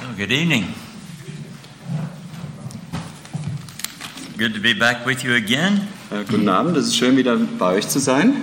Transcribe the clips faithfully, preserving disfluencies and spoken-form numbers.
Well, good evening. Good to be back with you again. Äh, guten Abend, es ist schön, wieder bei euch zu sein.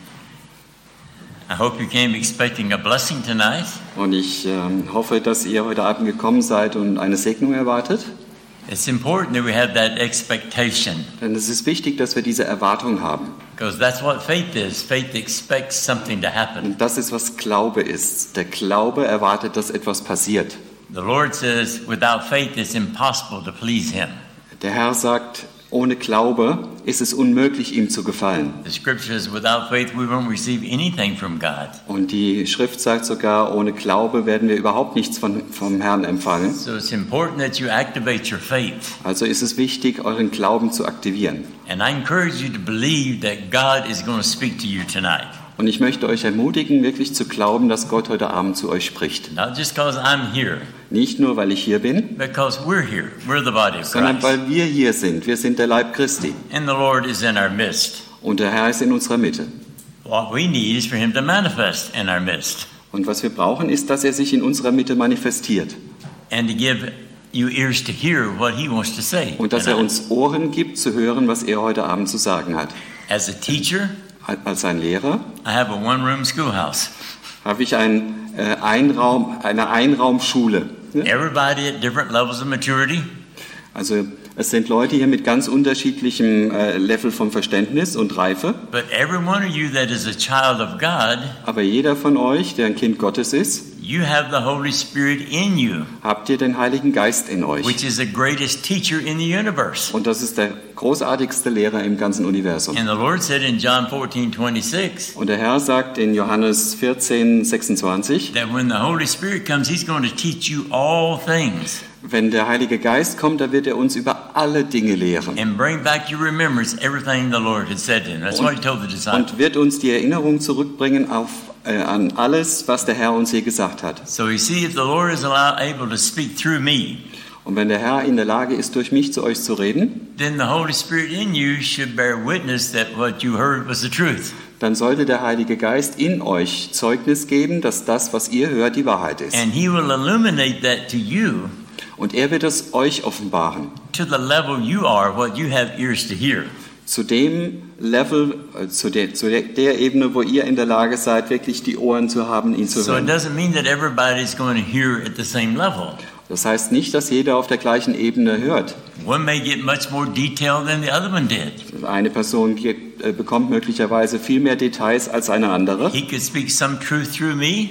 I hope you came expecting a blessing tonight. Und ich ähm, hoffe, dass ihr heute Abend gekommen seid und eine Segnung erwartet. It's important that we have that expectation, Denn es ist wichtig, dass wir diese Erwartung haben. because that's what faith is. Faith expects something to happen. Und das ist, was Glaube ist. Der Glaube erwartet, dass etwas passiert. The Lord says, without faith, it's impossible to please Him. Der Herr sagt, ohne Glaube ist es unmöglich, ihm zu gefallen. The Scripture says, without faith, we won't receive anything from God. Und die Schrift sagt sogar, ohne Glaube werden wir überhaupt nichts von, vom Herrn empfangen. So it's important that you activate your faith. Also ist es wichtig, euren Glauben zu aktivieren. And I encourage you to believe that God is going to speak to you tonight. Und ich möchte euch ermutigen, wirklich zu glauben, dass Gott heute Abend zu euch spricht. Not just because I'm here, Nicht nur, weil ich hier bin, because we're here. We're the body of sondern Christ. weil wir hier sind. Wir sind der Leib Christi. And the Lord is in our midst. Und der Herr ist in unserer Mitte. What we need is for Him to manifest in our midst Und was wir brauchen, ist, dass er sich in unserer Mitte manifestiert. and to give you ears to hear what He wants to say. Und dass er tonight. uns Ohren gibt, zu hören, was er heute Abend zu sagen hat. As a teacher, Als ein Lehrer I have a one-room schoolhouse. habe ich ein, äh, Einraum, eine Einraumschule. Ne? Everybody at different levels of maturity. Also es sind Leute hier mit ganz unterschiedlichem äh, Level von Verständnis und Reife. But every one of you that is a child of God, Aber jeder von euch, der ein Kind Gottes ist, you have the Holy Spirit in you, habt ihr den Heiligen Geist in euch. which is the greatest teacher in the universe. Und das ist der großartigste Lehrer im ganzen Universum. And the Lord said in John fourteen twenty-six Und der Herr sagt in Johannes vierzehn sechsundzwanzig, that when the Holy Spirit comes, He's going to teach you all things wenn der Heilige Geist kommt, da wird er uns über alle Dinge lehren and bring back your remembrance everything the Lord had said to Him. That's what He told the disciples. und wird uns die Erinnerung zurückbringen auf, äh, an alles, was der Herr uns hier gesagt hat. So you see, if the Lord is allowed, able to speak through me, Und wenn der Herr in der Lage ist, durch mich zu euch zu reden, then the Holy Spirit in you should bear witness that what you heard was the truth. dann sollte der Heilige Geist in euch Zeugnis geben, dass das, was ihr hört, die Wahrheit ist. And He will illuminate that to you Und er wird es euch offenbaren. to the level you are, what you have ears to hear. Zu dem Level, äh, zu, der, zu der, der Ebene, wo ihr in der Lage seid, wirklich die Ohren zu haben, ihn zu So it hören. doesn't mean that everybody's going to hear at the same level. Das heißt nicht, dass jeder auf der gleichen Ebene hört. One may get much more detail than the other one did. Eine Person gibt, äh, bekommt möglicherweise viel mehr Details als eine andere. He could speak some truth through me.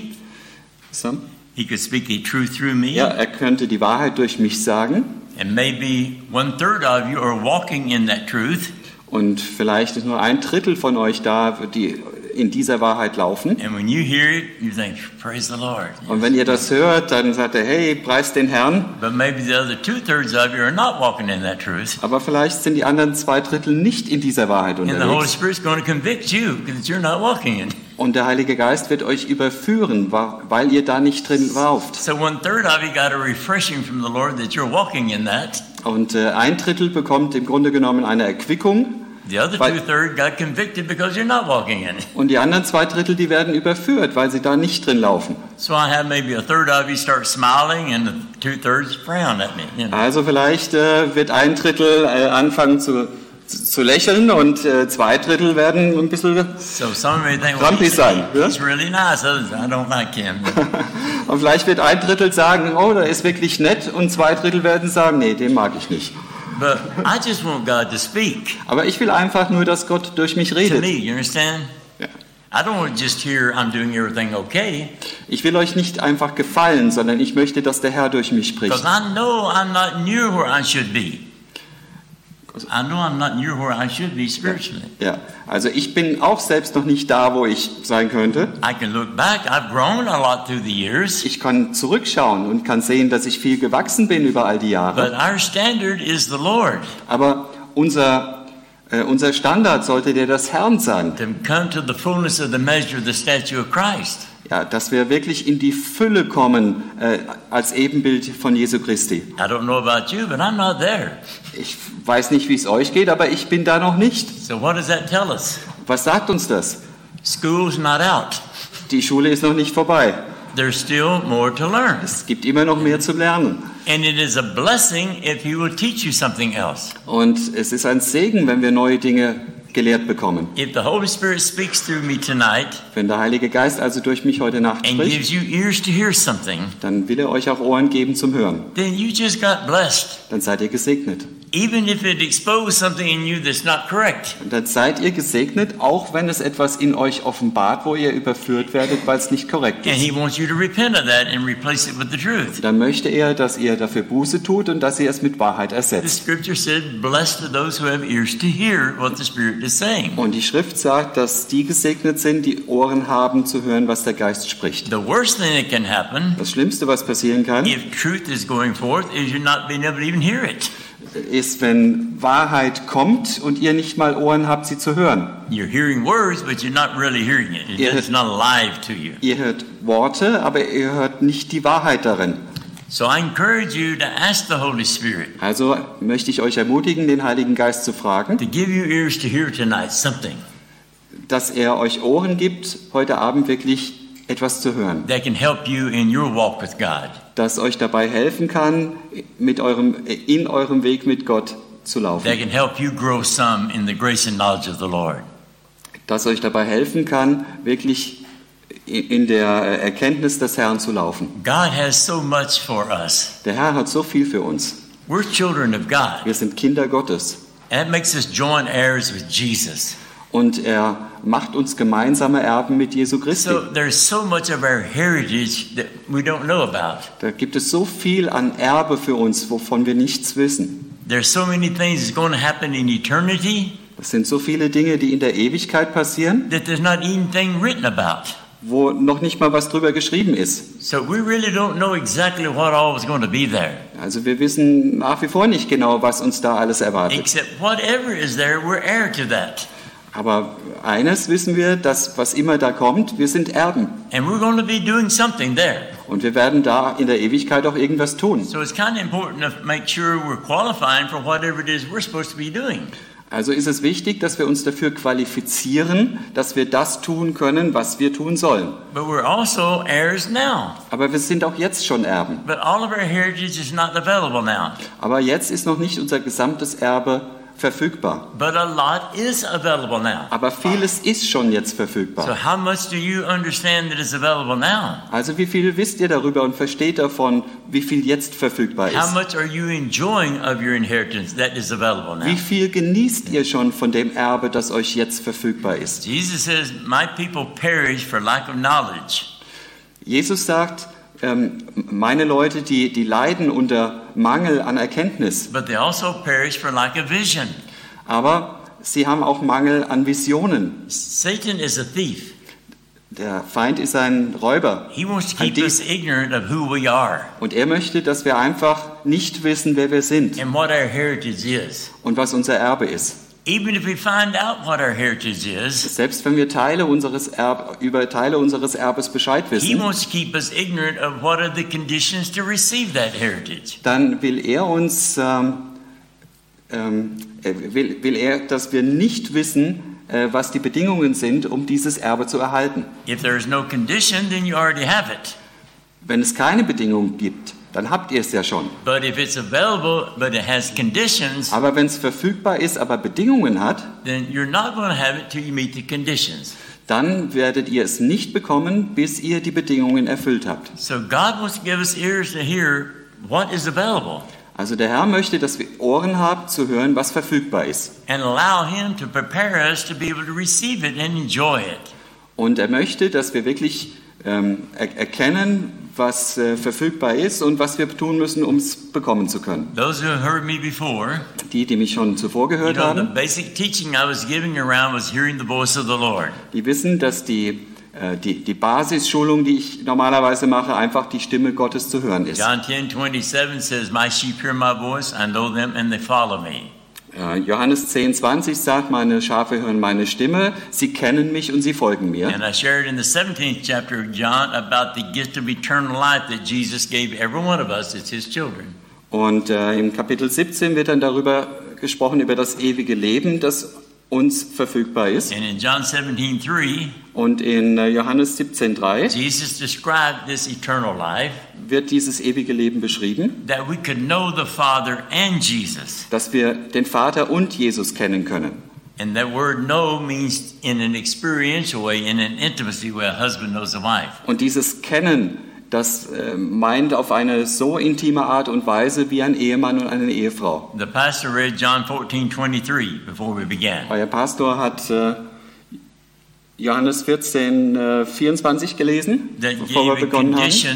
So. He could speak a truth through me. Ja, er könnte die Wahrheit durch mich sagen. And maybe one third of you are walking in that truth. Und vielleicht ist nur ein Drittel von euch da, die in dieser Wahrheit laufen. And when you hear it, you think, praise the Lord. Und wenn ihr das hört, dann sagt er, hey, preist den Herrn. But maybe the other two thirds of you are not walking in that truth. Aber vielleicht sind die anderen zwei Drittel nicht in dieser Wahrheit And the Holy unterwegs. Spirit's going to convict you because you're not walking in it. Und der Heilige Geist wird euch überführen, wa- weil ihr da nicht drin lauft. So one third of you got a refreshing from the Lord that you're walking in that. Und äh, ein Drittel bekommt im Grunde genommen eine Erquickung. The other Weil- two thirds got convicted because you're not walking in it. Und die anderen zwei Drittel, die werden überführt, weil sie da nicht drin laufen. So I have maybe a third of you start smiling and the two thirds frown at me. You know? Also vielleicht äh, wird ein Drittel äh, anfangen zu, zu, zu lächeln und äh, zwei Drittel werden ein bisschen... So some of you think, well, Grumpy he's, sein, ja? he's really nice. Others, I don't like him. Und vielleicht wird ein Drittel sagen, oh, der ist wirklich nett. Und zwei Drittel werden sagen, nee, den mag ich nicht. But I just want God to speak Aber ich will einfach nur, dass Gott durch mich to redet. me. You understand? Ja. I don't want to just hear I'm doing everything okay, Ich will euch nicht einfach gefallen, sondern ich möchte, dass der Herr durch mich because spricht. I know I'm not near where I should be. I know I'm not near where I should be spiritually. Ja, also ich bin auch selbst noch nicht da, wo ich sein könnte. I can look back. I've grown a lot through the years, Ich kann zurückschauen und kann sehen, dass ich viel gewachsen bin über all die but Jahre. our standard is the Lord. Aber unser, äh, unser Standard sollte der des Herrn sein. To come to the fullness of the measure of the statue of Christ. Ja, dass wir wirklich in die Fülle kommen äh, als Ebenbild von Jesu Christi. I don't know about you, but I'm not there. Ich weiß nicht, wie es euch geht, aber ich bin da noch nicht. So what does that tell us? Was sagt uns das? School's not out. Die Schule ist noch nicht vorbei. There's still more to learn. Es gibt immer noch mehr zu lernen. And it is a blessing if he will teach you something else. Und es ist ein Segen, wenn wir neue Dinge gelehrt bekommen. If the Holy Spirit speaks through me tonight Wenn der Heilige Geist also durch mich heute Nacht and gives spricht, you ears to hear something, dann will er euch auch Ohren geben zum Hören. then you just got blessed. Dann seid ihr gesegnet. Even if it exposed something in you that's not correct. Und dann seid ihr gesegnet, auch wenn es etwas in euch offenbart, wo ihr überführt werdet, weil es nicht korrekt And ist. he wants you to repent of that and replace it with the truth. Dann möchte er, dass ihr dafür Buße tut und dass ihr es mit Wahrheit The ersetzt. scripture said, blessed are those who have ears to hear what the Spirit is saying. Und die Schrift sagt, dass die gesegnet sind, die Ohren haben zu hören, was der Geist spricht. The worst thing that can happen Das Schlimmste, was passieren kann, if truth is going forth is you're not being able to even hear it. ist, wenn Wahrheit kommt und ihr nicht mal Ohren habt, sie zu hören. You're hearing words, but you're not really hearing it. Yeah. It's not alive to you. Ihr hört Worte, aber ihr hört nicht die Wahrheit darin. So I encourage you to ask the Holy Spirit Also möchte ich euch ermutigen, den Heiligen Geist zu fragen, to give you ears to hear tonight something dass er euch Ohren gibt, heute Abend wirklich etwas zu hören, that can help you in your walk with God. das euch dabei helfen kann, mit eurem, in eurem Weg mit Gott zu laufen, That can help you grow some in the grace and knowledge of the Lord. das euch dabei helfen kann, wirklich in der Erkenntnis des Herrn zu laufen. God has so much for us. Der Herr hat so viel für uns. We're children of God. Wir sind Kinder Gottes. And that makes us joint heirs with Jesus. Und er macht uns gemeinsame Erben mit Jesu Christi. So there's so much of our heritage that we don't know about. Da gibt es so viel an Erbe für uns, wovon wir nichts wissen. There's so many things that's going to happen in eternity Es sind so viele Dinge, die in der Ewigkeit passieren, that there's not even thing written about. wo noch nicht mal was drüber geschrieben ist. So we really don't know exactly what all is going to be there. Also wir wissen nach wie vor nicht genau, was uns da alles erwartet. Except whatever is there, we're heir to that. Aber eines wissen wir, dass was immer da kommt, wir sind Erben. And we're going to be doing something there. Und wir werden da in der Ewigkeit auch irgendwas tun. So it's kind of important to make sure we're qualifying for whatever it is we're supposed to be doing. Also ist es wichtig, dass wir uns dafür qualifizieren, dass wir das tun können, was wir tun sollen. But we're also heirs now. Aber wir sind auch jetzt schon Erben. But all of our heritage is not available now. Aber jetzt ist noch nicht unser gesamtes Erbe verfügbar. But a lot is available now. Aber vieles ist schon jetzt So verfügbar. how much do you understand that is available now? Also wie viel wisst ihr darüber und versteht davon, wie viel jetzt verfügbar How ist? much are you enjoying of your inheritance that is available now? Wie viel genießt ihr schon von dem Erbe, das euch jetzt verfügbar ist? Jesus says, my people perish for lack of knowledge. Jesus sagt, ähm, meine Leute, die, die leiden unter Mangel an Erkenntnis, But they also perish for lack of vision. aber sie haben auch Mangel an Visionen. Satan is a thief. Der Feind ist ein Räuber He wants to ein keep Dieb us ignorant of who we are und er möchte, dass wir einfach nicht wissen, wer wir sind and what our heritage is. und was unser Erbe ist. Even if we find out what our heritage is, Selbst wenn wir Teile unseres Erb, über Teile unseres Erbes Bescheid he wissen, wants to keep us ignorant of what are the conditions to receive that heritage. dann will er uns, ähm, ähm, äh, will, will er, dass wir nicht wissen, äh, was die Bedingungen sind, um dieses Erbe zu erhalten. If there is no condition, then you already have it. Wenn es keine Bedingungen gibt, dann habt ihr es ja schon. But if it's available, but it has conditions, Aber wenn es verfügbar ist, aber Bedingungen hat, then you're not going to have it till you meet the conditions. dann werdet ihr es nicht bekommen, bis ihr die Bedingungen erfüllt habt. So God wants to give us ears to hear what is available Also der Herr möchte, dass wir Ohren haben, zu hören, was verfügbar ist. and allow Him to prepare us to be able to receive it and enjoy it. Und er möchte, dass wir wirklich ähm, er erkennen, was äh, verfügbar ist und was wir tun müssen, um es bekommen zu können. Those who have heard me before, Die, die mich schon zuvor you gehört know, the haben, basic teaching I was giving around was hearing the voice of the Lord. die wissen, dass die, äh, die, die Basisschulung, die ich normalerweise mache, einfach die Stimme Gottes zu hören ist. John ten twenty-seven says, my sheep hear my voice, I know them, and they follow me. Äh, Johannes zehn zwanzig sagt, meine Schafe hören meine Stimme, sie kennen mich und sie folgen mir. And I shared in the seventeenth chapter of John about the gift of eternal life that Jesus gave every one of us as His children. Und äh, im Kapitel siebzehn wird dann darüber gesprochen, über das ewige Leben, das uns verfügbar ist. And in John seventeen three, Und in äh, Johannes siebzehn drei Jesus described this eternal life, wird dieses ewige Leben beschrieben, that we could know the Father and Jesus. dass wir den Vater und Jesus kennen können. And that word know means in an experiential way, in an intimacy way, a husband knows a wife. Und dieses Kennen, das äh, meint auf eine so intime Art und Weise wie ein Ehemann und eine Ehefrau. The pastor read John fourteen twenty-three before we began. Euer Pastor hat äh, Johannes vierzehn äh, vierundzwanzig gelesen, That bevor wir gave a begonnen haben, condition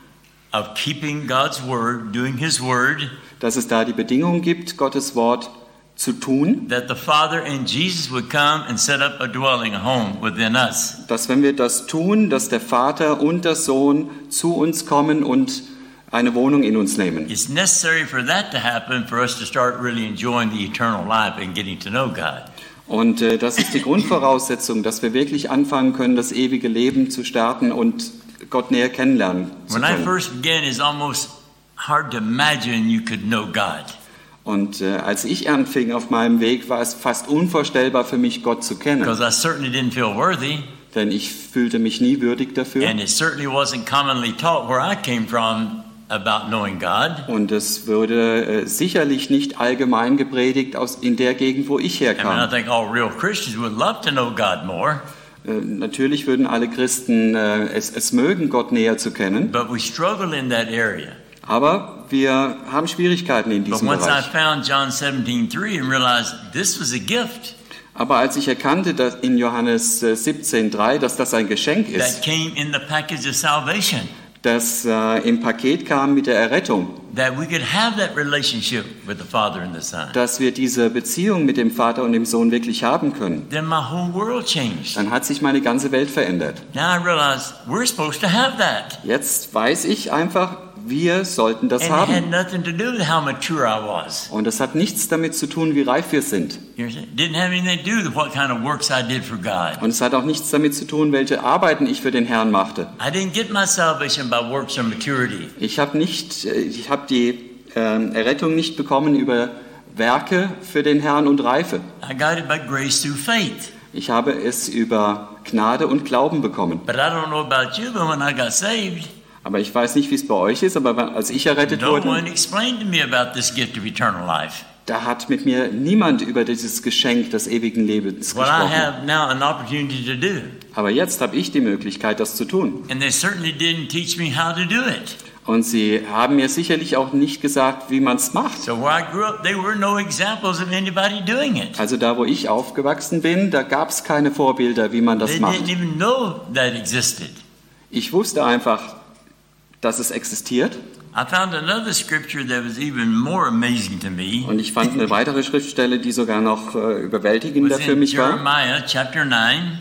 of keeping God's word, doing his word, dass es da die Bedingung gibt, Gottes Wort zu tun, that the Father and Jesus would come and set up a dwelling, a home within us. dass wenn wir das tun, dass der Vater und der Sohn zu uns kommen und eine Wohnung in uns nehmen. It's necessary for that to happen for us to start really enjoying the eternal life and getting to know God. Und äh, das ist die Grundvoraussetzung, dass wir wirklich anfangen können, das ewige Leben zu starten und Gott näher kennenlernen zu When I können. first began, it's almost hard to imagine you could know God. Und äh, als ich anfing auf meinem Weg, war es fast unvorstellbar für mich, Gott zu kennen. Because I certainly didn't feel worthy, Denn ich fühlte mich nie würdig dafür. and it certainly wasn't commonly taught where I came from about knowing God. Und es wurde äh, sicherlich nicht allgemein gepredigt aus, in der Gegend, wo ich I mean, I herkam. think all real Christians would love to know God more, Äh, natürlich würden alle Christen äh, es, es mögen, Gott näher zu kennen. but we struggle in that area. Aber wir haben Schwierigkeiten in But diesem once I Bereich. found John seventeen three and realized this was a gift Aber als ich erkannte, dass in Johannes äh, siebzehn drei, dass das ein Geschenk that ist, came in the package of salvation, das äh, im Paket kam mit der Errettung, that we could have that relationship with the Father and the Son, dass wir diese Beziehung mit dem Vater und dem Sohn wirklich haben können, then my whole world changed. dann hat sich meine ganze Welt verändert. Now I realize we're supposed to have that. Jetzt weiß ich einfach, wir sollten das And it had haben. nothing to do with how mature I was. Und das hat nichts damit zu tun, wie reif wir sind. You understand? Didn't have anything to do with what kind of works I did for God. Und es hat auch nichts damit zu tun, welche Arbeiten ich für den Herrn machte. I didn't get my salvation by works or maturity. Ich habe nicht, äh, ich habe die ähm, Errettung nicht bekommen über Werke für den Herrn und Reife. I got it by grace through faith. Ich habe es über Gnade und Glauben bekommen. But I don't know about you, but when I got saved, Aber ich weiß nicht, wie es bei euch ist, aber als ich errettet no wurde, one explained to me about this gift of eternal life. da hat mit mir niemand über dieses Geschenk des ewigen Lebens What I gesprochen. have now an opportunity to do. Aber jetzt habe ich die Möglichkeit, das zu tun. And they certainly didn't teach me how to do it. Und sie haben mir sicherlich auch nicht gesagt, wie man es macht. So where I grew up, there were no examples of anybody doing it. Also da, wo ich aufgewachsen bin, da gab es keine Vorbilder, wie man das They macht. didn't even know that existed. Ich wusste einfach, dass es existiert. I found another scripture that was even more amazing to me. Und ich fand eine weitere Schriftstelle, die sogar noch äh, It überwältigender was für in mich war. Jeremiah chapter nine,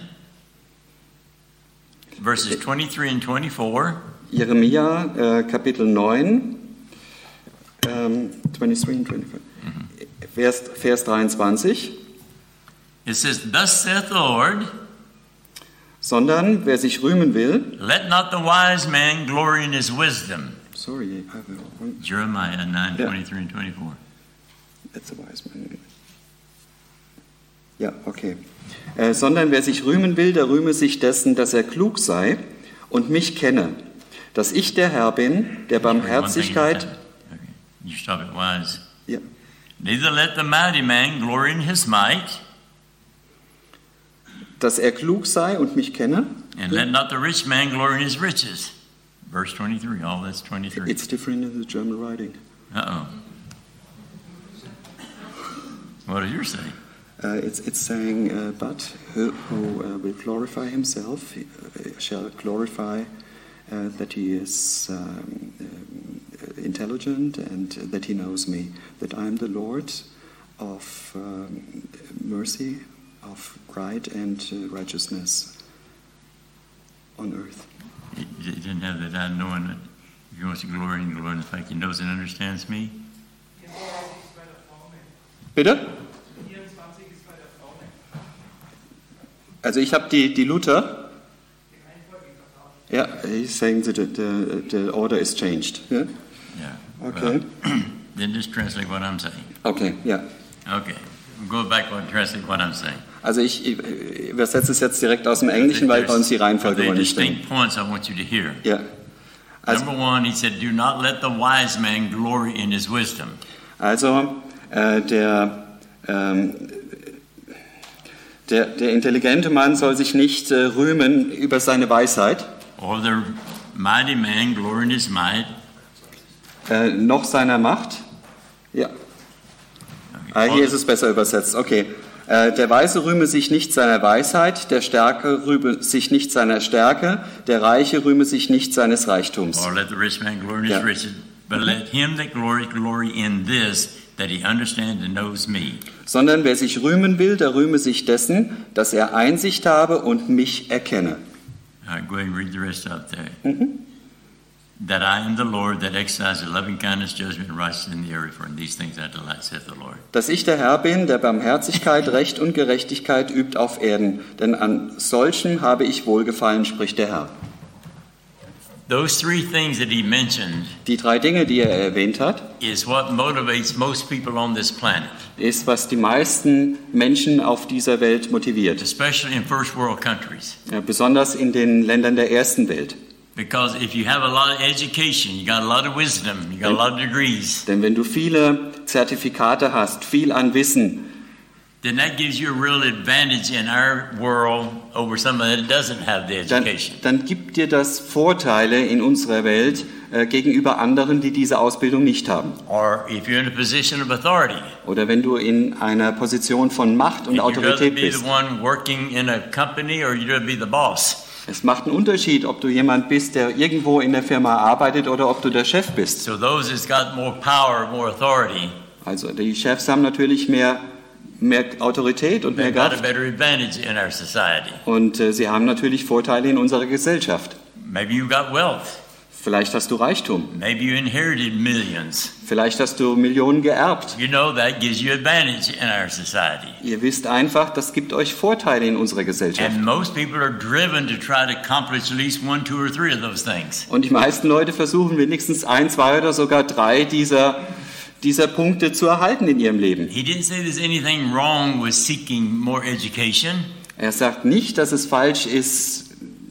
verses twenty-three and twenty-four. Jeremia, äh, Kapitel neun, ähm, dreiundzwanzig und vierundzwanzig. Vers, Vers dreiundzwanzig. It says, "Thus saith the Lord, Sondern wer sich rühmen will, let not the wise man glory in his wisdom." sorry, I have a, Jeremiah nine, Yeah. twenty-three and twenty-four. that's a wise man. Ja, okay. Äh, sondern wer sich rühmen will, der rühme sich dessen, dass er klug sei und mich kenne, dass ich der Herr bin, der Barmherzigkeit. Okay. You stop at wise. Ja, Neither let the mighty man glory in his might, dass er klug sei und mich kenne. and let not the rich man glory in his riches. Verse twenty-three, all that's twenty-three. It's different in the German writing. Uh-oh. What does yours say? Uh, it's, it's saying, uh, but who, who uh, will glorify himself uh, shall glorify uh, that he is um, um, intelligent and that he knows me, that I am the Lord of um, mercy, of right and uh, righteousness on earth. It, it didn't have that I knowing that if he wants to glory in glory in the fact he knows and understands me. Bitte? Also ich habe die, die Luther. Ja, he's saying that the, the, the order is changed. Yeah? Yeah. Okay. Well, then just translate what I'm saying. Okay, ja. Okay. go back and translate what I'm saying. Also ich übersetze es jetzt direkt aus dem Englischen, weil bei uns die Reihenfolge wohl nicht stimmt. Distinct points I want you to hear. Ja. Also, Number one, he said, do not let the wise man glory in his wisdom. also äh, der, ähm, der, der intelligente Mann soll sich nicht äh, rühmen über seine Weisheit, Or the mighty man glory in his might. äh, noch seiner Macht. Ja. Ah, hier ist es besser übersetzt. Okay. Äh, der Weise rühme sich nicht seiner Weisheit, der Starke rühme sich nicht seiner Stärke, der Reiche rühme sich nicht seines Reichtums. Or let the rich man glory in his Ja. riches. But let him that glory glory in this, that he understands and knows me. Sondern wer sich rühmen will, der rühme sich dessen, dass er Einsicht habe und mich erkenne. All right, go ahead and read the rest out there. Mhm. That I am the Lord that exercises loving kindness, judgment, and righteousness in the earth, for in these things I delight, saith the Lord. Dass ich der Herr bin, der Barmherzigkeit, Recht und Gerechtigkeit übt auf Erden, denn an solchem habe ich Wohlgefallen, spricht der Herr. Those three things that he mentioned Die drei Dinge, die er erwähnt hat, is what motivates most people on this planet, ist, was die meisten Menschen auf dieser Welt motiviert, especially in first world countries. ja, besonders in den Ländern der ersten Welt. Because if you have a lot of education, you got a lot of wisdom, you got a lot of degrees, Denn wenn du viele Zertifikate hast, viel an Wissen, then that gives you a real advantage in our world over somebody that doesn't have the dann, education. dann gibt dir das Vorteile in unserer Welt äh, gegenüber anderen, die diese Ausbildung nicht haben. Or if you're in a position of authority, Oder wenn du in einer Position von Macht und if you'd rather Autorität be bist. the one working in a company or you'd rather be the boss. Es macht einen Unterschied, ob du jemand bist, der irgendwo in der Firma arbeitet oder ob du der Chef bist. So those that's got more power, more authority, Also die Chefs haben natürlich mehr, mehr Autorität und mehr they've got a Kraft. better advantage in our society. Und äh, sie haben natürlich Vorteile in unserer Gesellschaft. Maybe you got wealth. Vielleicht hast du Reichtum. Maybe you inherited millions. Vielleicht hast du Millionen geerbt. You know that gives you advantage in our society. Ihr wisst einfach, das gibt euch Vorteile in unserer Gesellschaft. And most people are driven to try to accomplish at least one, two, or three of those things. Und die meisten Leute versuchen wenigstens ein, zwei oder sogar drei dieser, dieser Punkte zu erhalten in ihrem Leben. He didn't say there's anything wrong with seeking more education. Er sagt nicht, dass es falsch ist,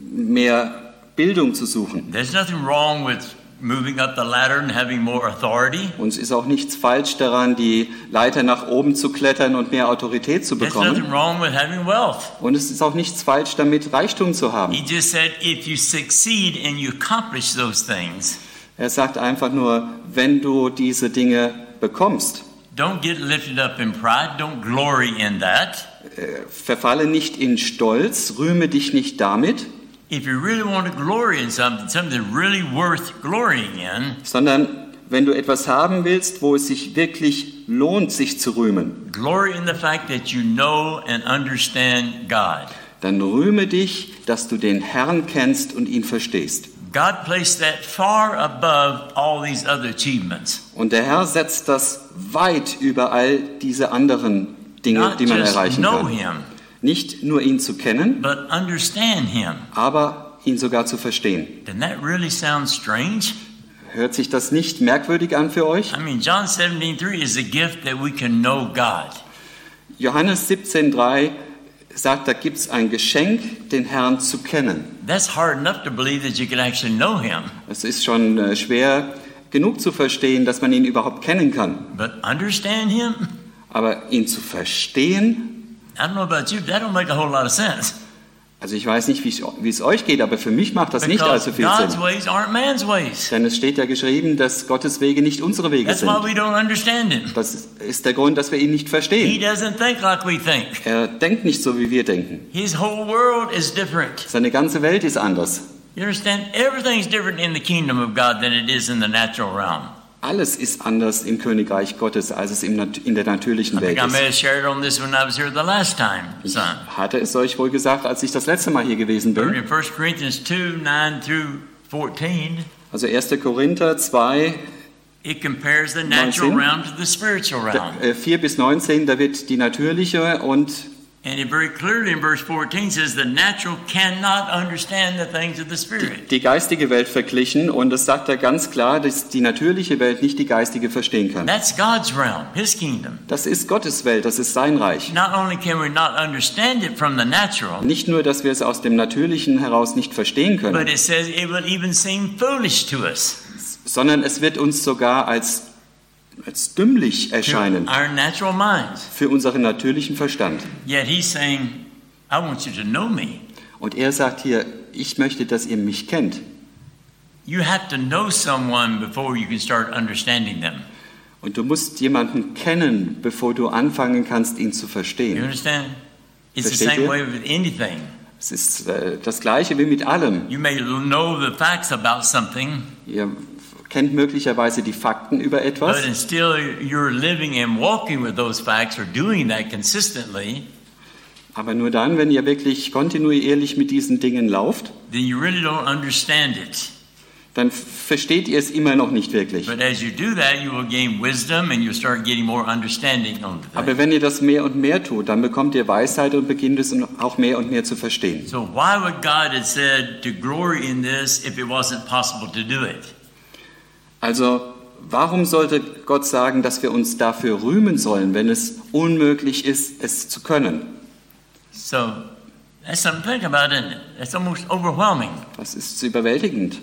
mehr Bildung zu suchen. There's nothing wrong with moving up the ladder and having more authority. Und es ist auch nichts falsch daran, die Leiter nach oben zu klettern und mehr Autorität zu There's nothing bekommen. wrong with having wealth. Und es ist auch nichts falsch damit, Reichtum zu haben. He just said if you succeed and you accomplish those things, Er sagt einfach nur, wenn du diese Dinge bekommst, don't get lifted up in pride, don't glory in that. äh, verfalle nicht in Stolz, rühme dich nicht damit, If you really want to glory in something, something really worth glorying in, sondern wenn du etwas haben willst, wo es sich wirklich lohnt, sich zu rühmen, glory in the fact that you know and understand God. dann rühme dich, dass du den Herrn kennst und ihn verstehst. God placed that far above all these other achievements. Und der Herr setzt das weit über all diese anderen Dinge, Not die man just erreichen know kann. Him, Nicht nur ihn zu kennen, but understand Him. aber ihn sogar zu verstehen. Doesn't that really sound strange? Hört sich das nicht merkwürdig an für euch? I mean, John seventeen three is a gift that we can know God. Johannes siebzehn drei sagt, da gibt es ein Geschenk, den Herrn zu kennen. That's hard enough to believe that you can actually know Him. Es ist schon äh, schwer genug zu verstehen, dass man ihn überhaupt kennen kann. But understand Him? Aber ihn zu verstehen, I don't know about you, but that don't make a whole lot of sense. also ich weiß nicht, wie es- wie es euch geht, aber für mich macht das nicht Because allzu viel God's Sinn. ways aren't man's ways. Denn es steht ja geschrieben, dass Gottes Wege nicht unsere Wege That's sind. why we don't understand Him. Das ist der Grund, dass wir ihn nicht He verstehen. doesn't think like we think. Er denkt nicht so, wie wir denken. His whole world is different. Seine ganze Welt ist anders. You understand? Everything's different in the kingdom of God than it is in the natural realm. Alles ist anders im Königreich Gottes, als es im Nat- in der natürlichen I Welt think I may have ist. shared on this when I was here the last time, Ich son. hatte es euch wohl gesagt, als ich das letzte Mal hier gewesen But bin. in First Corinthians two, nine through fourteen, Also erster Korinther zwei, it compares the natural neunzehn. realm to the spiritual realm. äh, vier bis neunzehn, da wird die natürliche und And it very clearly in verse fourteen says the natural cannot understand the things of the Spirit. Die geistige Welt verglichen, und es sagt da ganz klar, dass die natürliche Welt nicht die geistige verstehen kann. That's God's realm, His kingdom. Das ist Gottes Welt, das ist sein Reich. Not only can we not understand it from the natural, Nicht nur, dass wir es aus dem Natürlichen heraus nicht verstehen können, but it says it will even seem foolish to us, sondern es wird uns sogar als, als dümmlich to erscheinen our natural minds. für unseren natürlichen Verstand. Yet He's saying, I want you to know me. Und er sagt hier, ich möchte, dass ihr mich kennt. You have to know someone before you can start understanding them. Und du musst jemanden kennen, bevor du anfangen kannst, ihn zu You verstehen. understand? It's the Versteht same ihr? way with anything. Es ist äh, das Gleiche wie mit allem. You may know the facts about something, Ihr kennt möglicherweise die Fakten über etwas, but still you're living and walking with those facts or doing that consistently, aber nur dann, wenn ihr wirklich kontinuierlich mit diesen Dingen lauft, then you really don't understand it. dann versteht ihr es immer noch nicht wirklich. But as you do that, you will gain wisdom and you'll start getting more understanding on the Aber thing. wenn ihr das mehr und mehr tut, dann bekommt ihr Weisheit und beginnt es auch mehr und mehr zu verstehen. So why would God have said to glory in this if it wasn't possible to do it? Also, warum sollte Gott sagen, dass wir uns dafür rühmen sollen, wenn es unmöglich ist, es zu können? So that's something to think about, isn't it? That's almost overwhelming. Das ist überwältigend.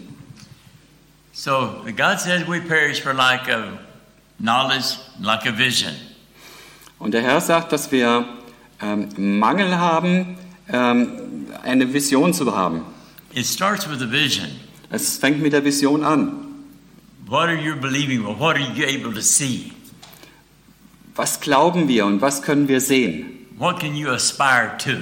So God says we perish for lack of knowledge, lack of vision. Und der Herr sagt, dass wir ähm, Mangel haben, ähm, eine Vision zu haben. It starts with a vision. Es fängt mit der Vision an. What are you believing? Or what are you able to see? Was glauben wir und was können wir sehen? What can you aspire to?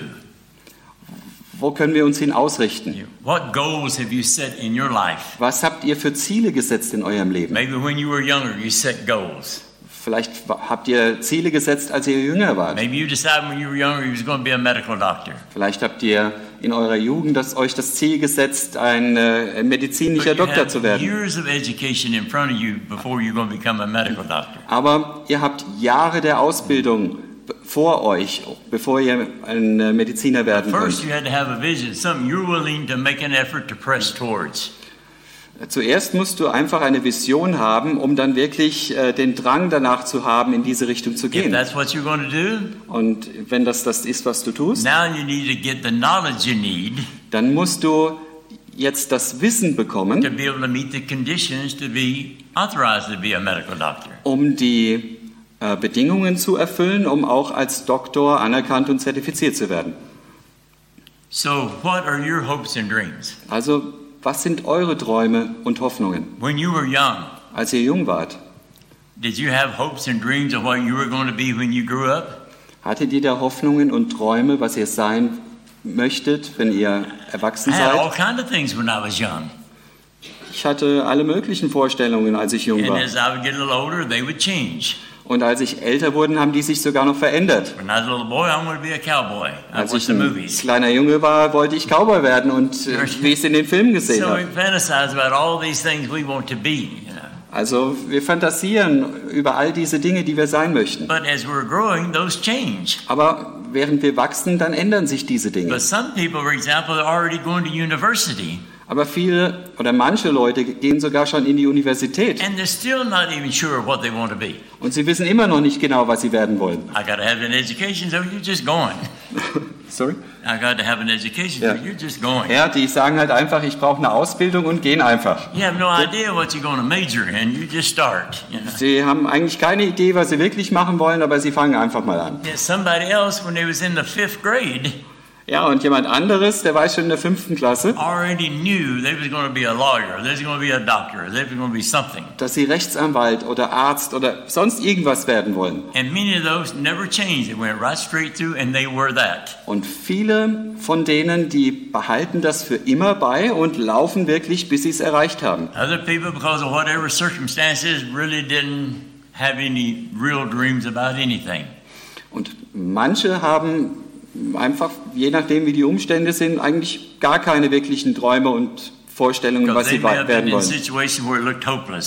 Wo können wir uns hin ausrichten? What goals have you set in your life? Was habt ihr für Ziele gesetzt in eurem Leben? Maybe when you were younger, you set goals. Vielleicht habt ihr Ziele gesetzt, als ihr jünger wart. Maybe you decided when you were younger you was going to be a medical doctor. Vielleicht habt ihr in eurer Jugend das, euch das Ziel gesetzt, ein äh, medizinischer But you Doktor have zu werden. years of education in front of you before you're going to become a medical doctor. Aber ihr habt Jahre der Ausbildung b- vor euch, bevor ihr ein äh, Mediziner werden First, könnt. you had to have a vision, something you're willing to make an effort to press towards. Zuerst musst du einfach eine Vision haben, um dann wirklich äh, den Drang danach zu haben, in diese Richtung zu If gehen. that's what you're going to do, Und wenn das das ist, was du tust, now you need to get the knowledge you need dann musst du jetzt das Wissen to bekommen, be able to meet the conditions to be authorized to be a medical doctor. um die äh, Bedingungen zu erfüllen, um auch als Doktor anerkannt und zertifiziert zu werden. So, what are your hopes and dreams? Also, was sind eure Träume und Hoffnungen? When you were young, Als ihr jung wart, did you have hopes and dreams of what you were going to be when you grew up? hattet ihr da Hoffnungen und Träume, was ihr sein möchtet, wenn ihr erwachsen I had all seid? kinds of things when I was young. Ich hatte alle möglichen Vorstellungen, als ich jung And war. as I would get a little older, they would change. Und als ich älter wurde, haben die sich sogar noch verändert. When I was a little boy, I wanted to be a cowboy. I Als watched ich the ein movies. kleiner Junge war, wollte ich Cowboy werden und äh, wie ich es in den Filmen gesehen So we habe. fantasize about all these things we want to be, you know. Also wir fantasieren über all diese Dinge, die wir sein möchten. But as we're growing, those change. Aber während wir wachsen, dann ändern sich diese Dinge. But some people, for example, are already going to university, Aber viele oder manche Leute gehen sogar schon in die Universität and they're still not even sure what they want to be. und sie wissen immer noch nicht genau, was sie werden wollen. I got to have an education, so you're just going. Sorry? I got to have an education, Ja. so you're just going. Ja, die sagen halt einfach, ich brauche eine Ausbildung und gehen einfach. You have no idea what you're going to major in. You just start. You know? Sie haben eigentlich keine Idee, was sie wirklich machen wollen, aber sie fangen einfach mal an. Yeah, somebody else, when they was in the fifth grade, Ja, und jemand anderes, der war schon in der fünften Klasse, already knew they was going to be a lawyer, they was going to be a doctor, they was going to be something. dass sie Rechtsanwalt oder Arzt oder sonst irgendwas werden wollen. And many of those never changed. They went right straight through, and they were that. Und viele von denen, die behalten das für immer bei und laufen wirklich, bis sie es erreicht haben. Other people, because of whatever circumstances, really didn't have any real dreams about anything. Und manche haben einfach, je nachdem wie die Umstände sind, eigentlich gar keine wirklichen Träume und Vorstellungen, was Because they sie may have been werden in wollen. situations where it looked hopeless.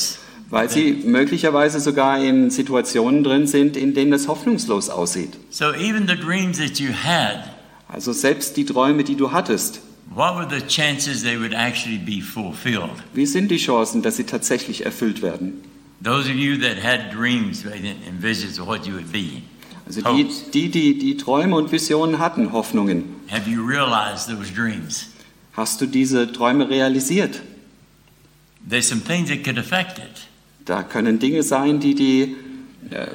weil sie möglicherweise sogar in Situationen drin sind, in denen es hoffnungslos aussieht. So even the dreams that you had, Also selbst die Träume, die du hattest, what were the chances they would actually be fulfilled? wie sind die Chancen, dass sie tatsächlich erfüllt werden? Those of you that had dreams and visions of what you would be, Also die, die, die, die Träume und Visionen hatten, Hoffnungen, have you realized those dreams? hast du diese Träume realisiert? There's some things that could affect it. Da können Dinge sein, die die, äh,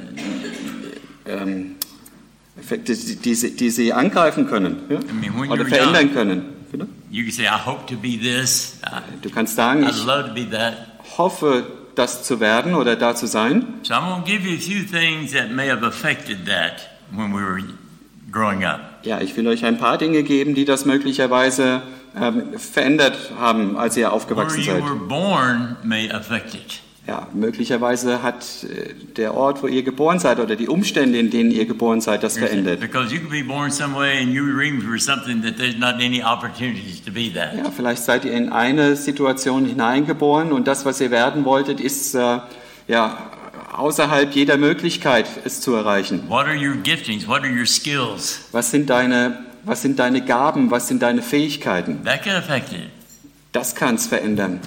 ähm, Effekte, die, die, sie- die sie angreifen können, ja? I mean, when Oder you're verändern young, können. Bitte? you can say, I hope to be this. I, Du kannst sagen, I'd ich love to be that. hoffe, das zu werden oder da zu sein. So I'm going to give you a few things that may have affected that when we were growing up. Ja, ich will euch ein paar Dinge geben, die das möglicherweise ähm, verändert haben, als ihr Where aufgewachsen you seid. were born may affect it. Ja, möglicherweise hat äh, der Ort, wo ihr geboren seid oder die Umstände, in denen ihr geboren seid, das verändert. Because you could be born some way and your dreams were something that there's not any opportunities to be that. Ja, vielleicht seid ihr in eine Situation hineingeboren und das, was ihr werden wolltet, ist äh, ja außerhalb jeder Möglichkeit, es zu erreichen. What are your giftings? What are your skills? Was sind deine, was sind deine Gaben? Was sind deine Fähigkeiten? That could affect it. Das kann es verändern.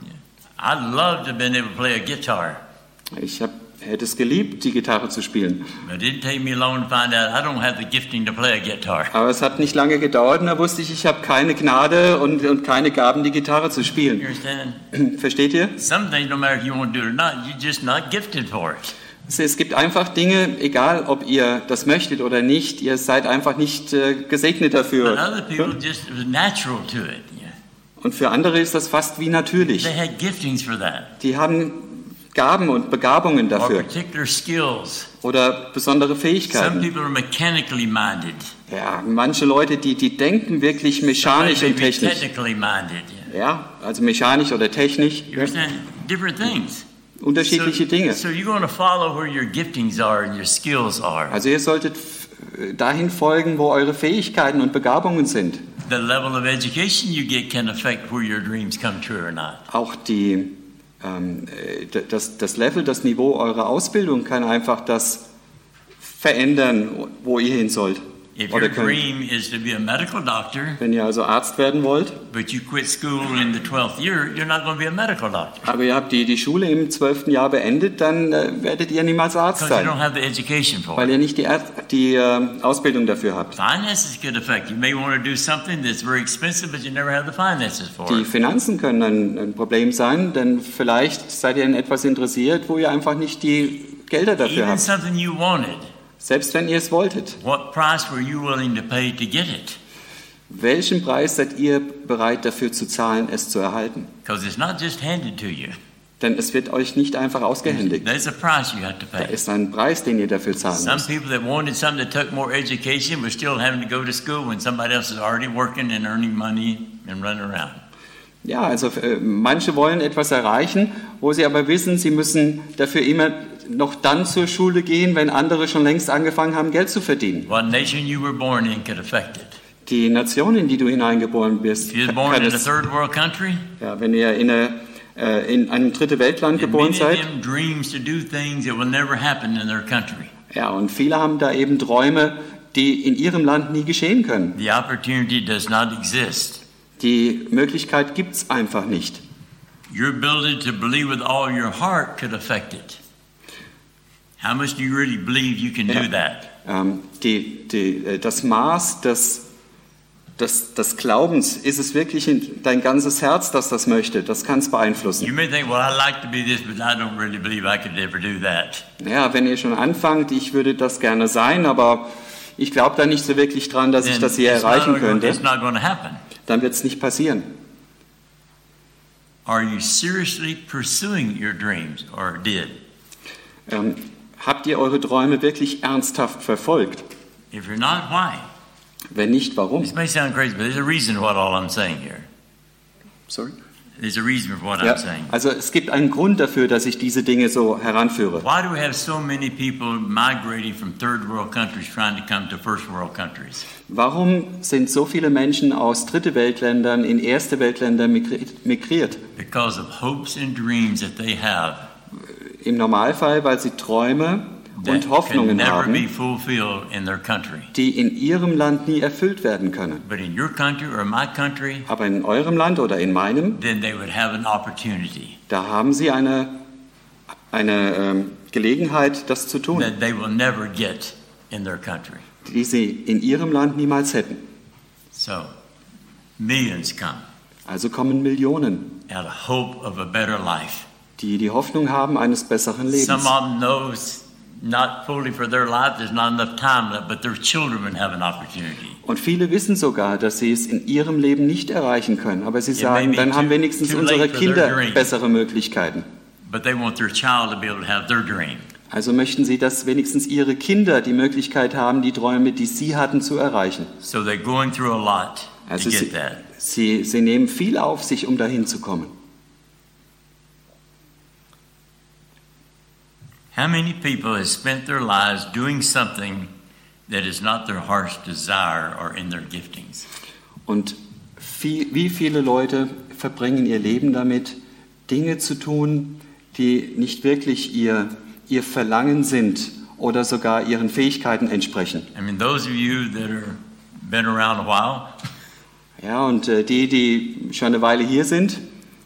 I'd love to have been able to play a guitar, Ich hab, hätte es geliebt, die Gitarre zu spielen. but it didn't take me long to find out I don't have the gifting to play a guitar. Aber es hat nicht lange gedauert und da wusste ich, ich habe keine Gnade und, und keine Gaben, die Gitarre zu You spielen. understand? Versteht ihr? Some things, no matter if you want to do it or not, you're just not gifted for it. Es es gibt einfach Dinge, egal ob ihr das möchtet oder nicht, ihr seid einfach nicht äh, gesegnet But dafür. other people just it was natural to it. Yeah. Und für andere ist das fast wie natürlich. They had giftings for that, Die haben Gaben und Begabungen or dafür particular skills. oder besondere Some Fähigkeiten. people are mechanically minded. Ja, manche Leute, die, die denken wirklich mechanisch Some und may be technisch. technically minded. Yeah. Ja, also mechanisch oder technisch. You understand? Different things. Unterschiedliche so, Dinge. So you're going to follow where your giftings are and your skills are. Also ihr solltet f- dahin folgen, wo eure Fähigkeiten und Begabungen sind. The level of education you get can affect where your dreams come true or not. Auch die, ähm, äh, d- das, das Level, das Niveau eurer Ausbildung kann einfach das verändern, wo ihr hin sollt. If your Oder könnt. dream is to be a medical doctor, Wenn ihr also Arzt werden wollt, but you quit school in the twelfth year, you're not going to be a medical doctor aber ihr habt die, die Schule im zwölften Jahr beendet, dann äh, werdet ihr niemals Arzt because you sein, don't have the education for weil it. ihr nicht die, Arzt, die äh, Ausbildung dafür habt. Finances could affect. You may want to do something that's very expensive, but you never have the finances for Die it. Finanzen können ein, ein Problem sein, denn vielleicht seid ihr in etwas interessiert, wo ihr einfach nicht die Gelder dafür Even habt. something you wanted, Selbst wenn ihr es wolltet. what price were you willing to pay to get it? Welchen Preis seid ihr bereit dafür zu zahlen, es zu erhalten? Because it's not just handed to you. Denn es wird euch nicht einfach ausgehändigt. There's a price you have to Da pay. ist ein Preis, den ihr dafür zahlen Some müsst. people that wanted something that took more education were still having to go to school when somebody else is already working and earning money and running around. Ja, also äh, manche wollen etwas erreichen, wo sie aber wissen, sie müssen dafür immer noch dann zur Schule gehen, wenn andere schon längst angefangen haben, Geld zu verdienen. What nation you were born in could affect it. Die Nation, in die du hineingeboren bist, If you're kann born in a es, third world country, ja, wenn ihr in, eine, äh, in einem dritte Weltland and geboren many of seid, them dreams to do things that will never happen in their country. ja, und viele haben da eben Träume, die in ihrem Land nie geschehen können. The opportunity does not exist. Die Möglichkeit gibt es einfach nicht. Your ability to believe with all your heart could affect it. How much do you really believe you can Ja. do that? Ähm, die, die, äh, das Maß des, des, des Glaubens, ist es wirklich in dein ganzes Herz, das das möchte? Das kann es You beeinflussen. may think, well, I'd like to be this, but I don't really believe I could ever do that. Ja, wenn ihr schon anfangt, ich würde das gerne sein, aber ich glaube da nicht so wirklich dran, dass ich Then das je it's not erreichen gonna- könnte, It's not going to happen. dann wird es nicht passieren. Are you seriously pursuing your dreams, or did? Ähm, habt ihr eure Träume wirklich ernsthaft verfolgt? If you're not, why? Wenn nicht, warum? This may sound crazy, but there's a reason for what all I'm saying here. Sorry? There's a reason for what Ja, I'm saying. also es gibt einen Grund dafür, dass ich diese Dinge so heranführe. Why do we have so many people migrating from third world countries trying to come to first world countries? Warum sind so viele Menschen aus dritte Weltländern in erste Weltländer migri- migriert? Because of hopes and dreams that they have. im Normalfall, weil sie Träume that und can Hoffnungen never be haben, fulfilled in their country. die in ihrem Land nie erfüllt werden können. But in your country or my country, Aber in eurem Land oder in meinem, then they would have an opportunity da haben sie eine, eine ähm, Gelegenheit, das zu tun, that they will never get in their country. die sie in ihrem Land niemals hätten. So, millions come Also kommen Millionen, out of hope of a better life. die die Hoffnung haben eines besseren Some Lebens. of them knows not fully for their life, there's not enough time left, but their children would have an opportunity. Und viele wissen sogar, dass sie es in ihrem Leben nicht erreichen können. Aber sie It sagen, may be dann haben too- wenigstens too unsere late for their Kinder dream. bessere Möglichkeiten. But they want their child to be able to have their dream. Also möchten sie, dass wenigstens ihre Kinder die Möglichkeit haben, die Träume, die sie hatten, zu erreichen. So they're going through a lot Also to sie, get that. sie, sie nehmen viel auf sich, um dahin zu kommen. How many people have spent their lives doing something that is not their heart's desire or in their giftings? Und viel, wie viele Leute verbringen ihr Leben damit, Dinge zu tun, die nicht wirklich ihr, ihr Verlangen sind oder sogar ihren Fähigkeiten entsprechen. I mean, those of you that are been around a while, Ja, und äh, die, die schon eine Weile hier sind,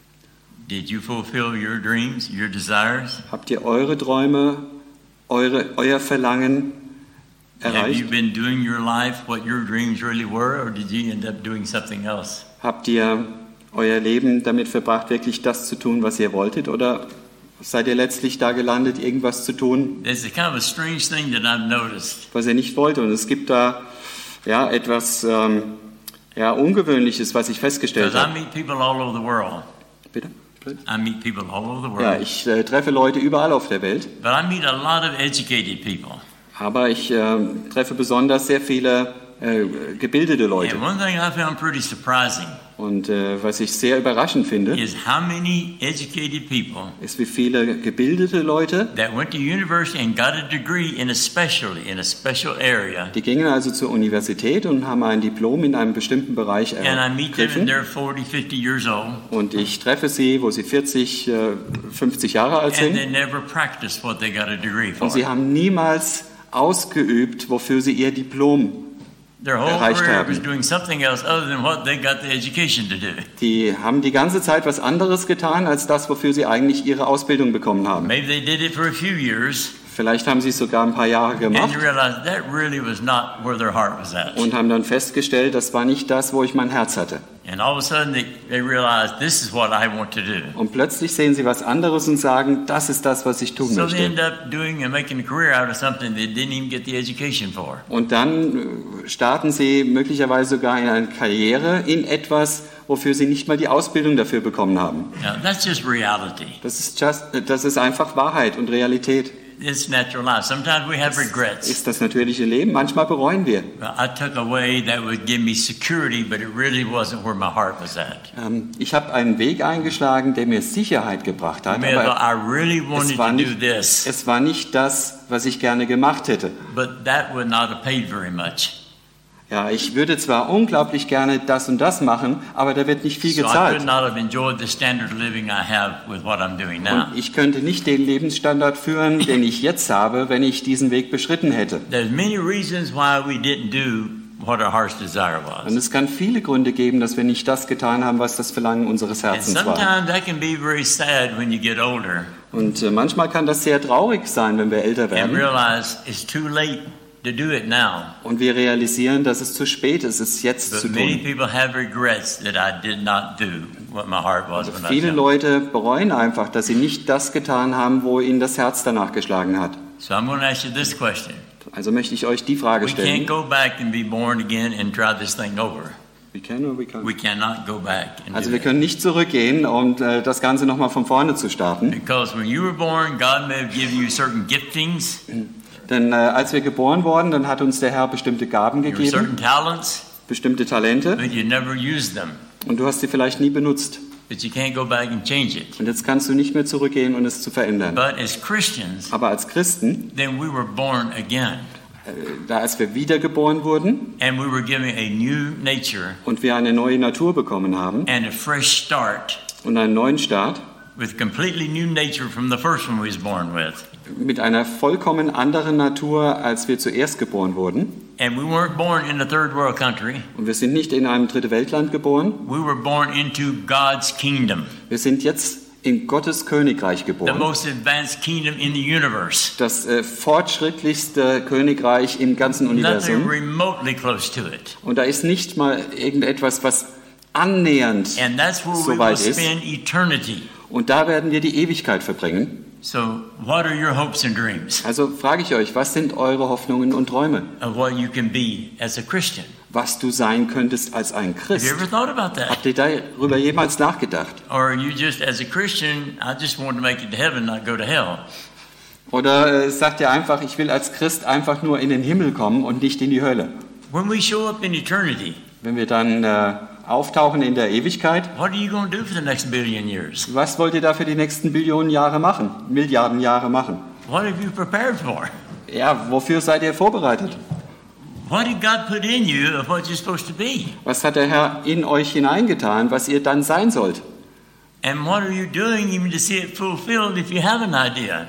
did you fulfill your dreams, your desires? habt ihr eure Träume, eure, euer Verlangen Have you erreicht? been doing your life what your dreams really were, or did you end up doing something else? Habt ihr euer Leben damit verbracht, wirklich das zu tun, was ihr wolltet? Oder seid ihr letztlich da gelandet, irgendwas zu tun, It's a kind of a strange thing that I've noticed. was ihr nicht wollt? Und es gibt da ja etwas ähm, ja, Ungewöhnliches, was ich festgestellt Because I habe. meet people all over the world. Bitte? I meet people all over the Ja, world. ich äh, treffe Leute überall auf der Welt, But I meet a lot of educated people. aber ich äh, treffe besonders sehr viele äh, gebildete Leute. And one thing I found pretty surprising Und äh, was ich sehr überraschend finde, is how many educated people ist, wie viele gebildete Leute, that went to university and got a degree in a specialty, in a special area. die gingen also zur Universität und haben ein Diplom in einem bestimmten Bereich And I meet them and ergriffen. they're forty, fifty years old. Und ich treffe sie, wo sie vierzig, äh, fünfzig Jahre alt And they sind. never practiced what they got a degree for. Und sie haben niemals ausgeübt, wofür sie ihr Diplom. Their whole erreicht career haben. was doing something else other than what they got the education to do. Die haben die ganze Zeit was anderes getan, als das, wofür sie eigentlich ihre Ausbildung bekommen haben. Maybe they did it for a few years Vielleicht haben sie es sogar ein paar Jahre and gemacht you realize that really was not where their heart was at. und haben dann festgestellt, das war nicht das, wo ich mein Herz hatte. And all of a sudden they, they realize this is what I want to do. Und plötzlich sehen sie was anderes und sagen, das ist das, was ich tun So they end möchte. up doing and making a career out of something they didn't even get the education for. Und dann äh, starten sie möglicherweise sogar in eine Karriere in etwas, wofür sie nicht mal die Ausbildung dafür bekommen haben. Now that's just reality. Das ist, just, das ist einfach Wahrheit und Realität. It's natural life. Sometimes we have regrets. Ist das natürliche Leben. Manchmal bereuen wir. Well, I took a way that would give me security, but it really wasn't where my heart was at. Ähm, ich habe einen Weg eingeschlagen, der mir Sicherheit gebracht hat, I, mean, aber I really wanted es war, to do nicht, this, es war nicht das, was ich gerne gemacht hätte. but that would not have paid very much. Ja, ich würde zwar unglaublich gerne das und das machen, aber da wird nicht viel So I could gezahlt. not have enjoyed the standard of living I have with what I'm doing now. Und ich könnte nicht den Lebensstandard führen, den ich jetzt habe, wenn ich diesen Weg beschritten hätte. There's many reasons why we didn't do what our heart's desire Und was. es kann viele Gründe geben, dass wir nicht das getan haben, was das Verlangen unseres And Herzens war. sometimes that can be very sad when you get older Und äh, manchmal kann das sehr traurig sein, wenn wir älter and werden realize it's too late to do it now. und wir realisieren, dass es zu spät ist, es jetzt zu But many tun. people have regrets that I did not do what my heart was when I was Viele young. Leute bereuen einfach, dass sie nicht das getan haben, wo ihnen das Herz danach geschlagen hat. So I'm going to ask you this question. Also möchte ich euch die Frage We can't stellen. go back and be born again and try this thing over. We can or we can't? We cannot go back and Also do wir that. können nicht zurückgehen und äh, das Ganze nochmal von vorne zu starten. Because when you were born, God may have given you certain giftings, Denn äh, als wir geboren wurden, dann hat uns der Herr bestimmte Gaben there were certain gegeben, talents, bestimmte Talente, but you never used them. und du hast sie vielleicht nie benutzt. But you can't go back and change it. Und jetzt kannst du nicht mehr zurückgehen und es zu verändern. But as Christians, Aber als Christen, then we were born again. äh, da als wir wiedergeboren wurden And we were given a new nature und wir eine neue Natur bekommen haben and a fresh start. und einen neuen Start, with completely new nature from the first one we was born with. Mit einer vollkommen anderen Natur, als wir zuerst geboren wurden. And we weren't born in a third world country. Und wir sind nicht in einem dritte Weltland geboren. We were born into God's kingdom. Wir sind jetzt in Gottes Königreich The geboren. most advanced kingdom in the universe. Das äh, fortschrittlichste Königreich im ganzen Nothing Universum. remotely close to it. Und da ist nicht mal irgendetwas, was annähernd And that's where we so will weit ist. spend eternity. Und da werden wir die Ewigkeit verbringen. So, what are your hopes and dreams Also frage ich euch, was sind eure Hoffnungen und Träume? of what you can be as a Christian? Was du sein könntest als ein Have you Christ? ever thought about that? Habt ihr darüber jemals nachgedacht? Or are you just, as a Christian, I just want to make it to heaven, not go to hell? Oder äh, sagt ihr einfach, ich will als Christ einfach nur in den Himmel kommen und nicht in die Hölle? When we show up in eternity, Wenn wir dann äh, auftauchen in der Ewigkeit, what are you going to do for the next billion years? was wollt ihr da für die nächsten Billionen Jahre machen? Milliarden Jahre machen? What have you prepared for? Ja, wofür seid ihr vorbereitet? What did God put in you of what you're supposed to be? Was hat der Herr in euch hineingetan, was ihr dann sein sollt? And what are you doing even to see it fulfilled if you have an idea?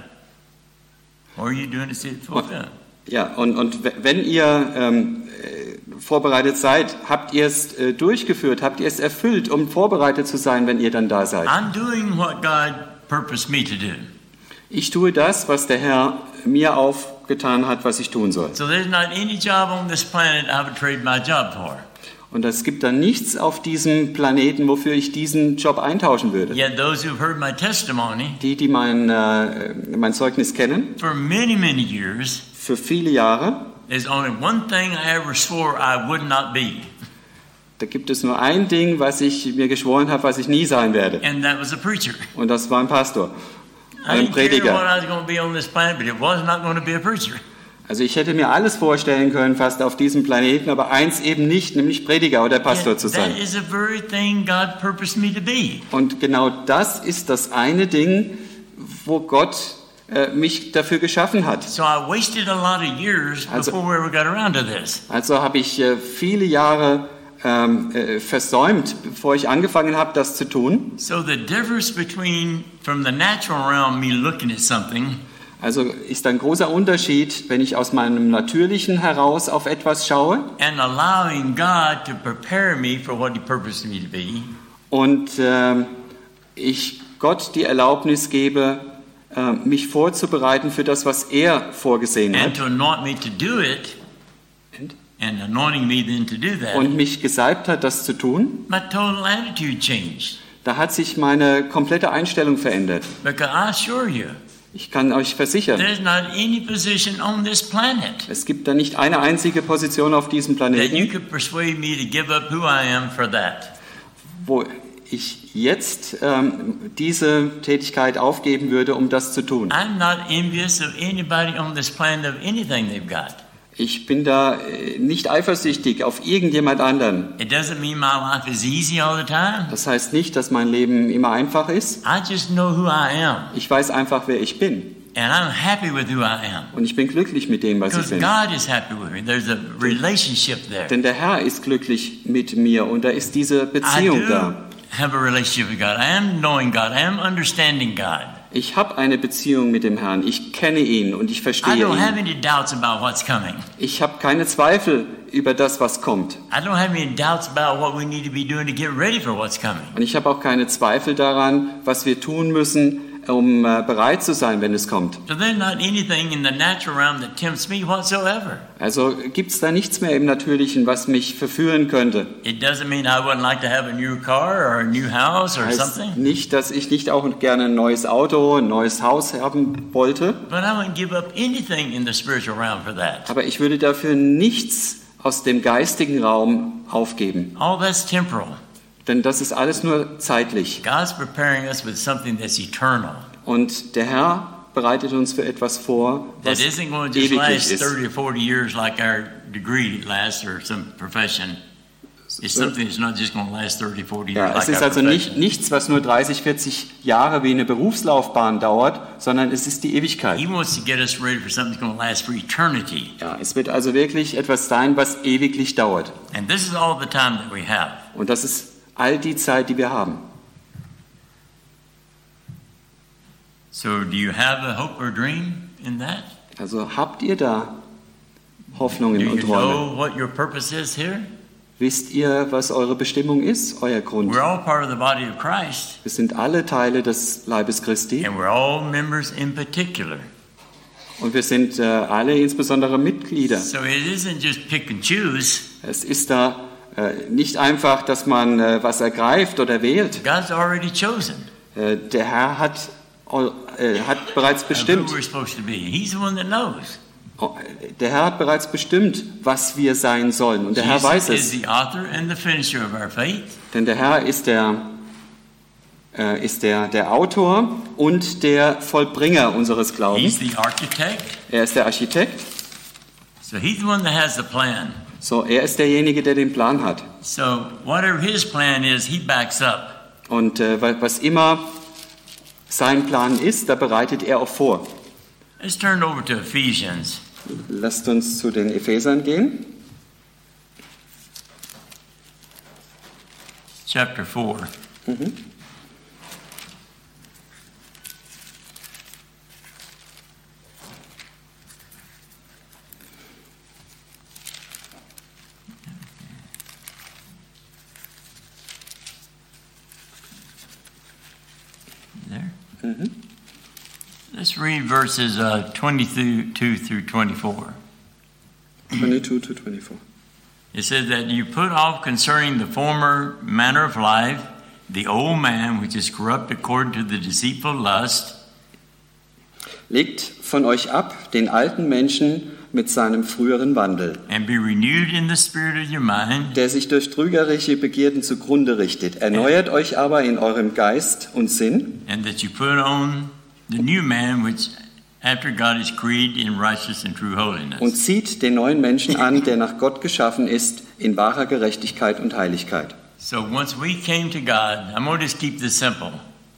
What are you doing to see it fulfilled? Ja, und, und w- wenn ihr ähm, äh, vorbereitet seid, habt ihr es äh, durchgeführt, habt ihr es erfüllt, um vorbereitet zu sein, wenn ihr dann da seid? I'm doing what God purposed me to do. Ich tue das, was der Herr mir aufgetan hat, was ich tun soll. So there's not any job on this planet I would trade my job for. Und es gibt dann nichts auf diesem Planeten, wofür ich diesen Job eintauschen würde. Yet those who've heard my testimony Die, die mein, äh, mein Zeugnis kennen, for many, many years, für viele Jahre, there's only one thing I ever swore I would not be, da gibt es nur ein Ding, was ich mir geschworen habe, was ich nie sein werde. and that was a preacher. Und das war ein Pastor, I ein didn't care what Prediger. I was going to be on this planet, but it was not going to be a preacher. Also ich hätte mir alles vorstellen können, fast auf diesem Planeten, aber eins eben nicht, nämlich Prediger oder Pastor Yet zu sein. that is the very thing God purposed me to be. Und genau das ist das eine Ding, wo Gott äh, mich dafür geschaffen hat. So I wasted a lot of years Also- before we ever got around to this. Also habe ich äh, viele Jahre ähm, äh, versäumt, bevor ich angefangen habe, das zu tun. So the difference between from the natural realm, me looking at something, Also ist ein großer Unterschied, wenn ich aus meinem Natürlichen heraus auf etwas schaue and allowing God to prepare me for what He purposed me to be, und ähm, ich Gott die Erlaubnis gebe, äh, mich vorzubereiten für das, was er vorgesehen and hat to anoint me to do it, and anointing me then to do that, und mich gesalbt hat, das zu tun. my total attitude changed. Da hat sich meine komplette Einstellung verändert. Because I assure you, Ich kann euch versichern, there's not any position on this planet es gibt da nicht eine einzige Position auf diesem that you Planeten, could persuade me to give up who I am for that. wo ich jetzt ähm, diese Tätigkeit aufgeben würde, um das zu tun. I'm not envious of anybody on this planet of anything they've got. Ich bin da äh, nicht eifersüchtig auf irgendjemand anderen. It doesn't mean my life is easy all the time. Das heißt nicht, dass mein Leben immer einfach ist. I just know who I am, Ich weiß einfach, wer ich bin. and I'm happy with who I am. Und ich bin glücklich mit dem, was ich Because bin. God is happy with me. There's a relationship there. Denn der Herr ist glücklich mit mir und da ist diese I Beziehung do da. have a relationship with God. I am knowing God. I am understanding God. Ich habe eine Beziehung mit dem Herrn. Ich kenne ihn und ich I verstehe don't have ihn. any doubts about what's coming. Ich habe keine Zweifel über das, was kommt. I don't have any doubts about what we need to be doing to get ready for what's coming. Und ich habe auch keine Zweifel daran, was wir tun müssen, um äh, bereit zu sein, wenn es kommt. So there's not anything in the natural realm that tempts me whatsoever. Also gibt es da nichts mehr im Natürlichen, was mich verführen könnte. It doesn't mean I wouldn't like to have a new car or a new house or Heißt something. nicht, dass ich nicht auch gerne ein neues Auto, ein neues Haus haben wollte, But I wouldn't give up anything in the spiritual realm for that. aber ich würde dafür nichts aus dem geistigen Raum aufgeben. All that's temporal. Denn das ist alles nur zeitlich. God's preparing us with something that's eternal. Und der Herr bereitet uns für etwas vor, That was isn't going to just ewiglich last ist. thirty or forty years like our degree lasts or some profession. It's something that's not just going to last thirty, forty years Ja, es like ist our also nicht, profession. nichts, was nur dreißig, vierzig Jahre wie eine Berufslaufbahn dauert, sondern es ist die Ewigkeit. He wants to get us ready for something that's going to last for eternity. Ja, es wird also wirklich etwas sein, was ewiglich dauert. And this is all the time that we have. Und das ist all die Zeit, die wir haben. So do you have a hope or dream in that? Also habt ihr da Hoffnungen Do you und Träume? know what your purpose is here? Wisst ihr, was eure Bestimmung ist, euer Grund? We're all part of the body of Christ, Wir sind alle Teile des Leibes Christi and we're all members in particular. und wir sind äh, alle insbesondere Mitglieder. So it isn't just pick and choose. Es ist da äh, nicht einfach, dass man äh, was ergreift oder wählt. God's already chosen Äh, der Herr hat, äh, hat bereits of bestimmt, who we're supposed to be. He's the one that knows. der Herr hat bereits bestimmt, was wir sein sollen. Und der Herr weiß Jesus is es. the author and the finisher of our faith. Denn der Herr ist der, äh, ist der, der Autor und der Vollbringer unseres He's Glaubens. the architect. Er ist der Architekt. So he's the one that has the plan. So, er ist derjenige, der den Plan hat. So whatever his plan is, he backs up. Und äh, was immer sein Plan ist, da bereitet er auch vor. Let's turn over to Ephesians. Lasst uns zu den Ephesern gehen. Chapter four. Mhm. There. Mhm. Let's read verses uh, twenty-two through twenty-four. twenty-two to twenty-four. It says that you put off concerning the former manner of life, the old man which is corrupt according to the deceitful lust, Legt von euch ab den alten Menschen mit seinem früheren Wandel, and be renewed in the spirit of your mind, der sich durch trügerische Begierden zugrunde richtet. Erneuert euch aber in eurem Geist und Sinn and that you put on the new man which after God is created in righteousness and true und holiness. zieht den neuen Menschen an, der nach Gott geschaffen ist, in wahrer Gerechtigkeit und Heiligkeit. So once we came to God, I'm going to just keep this simple.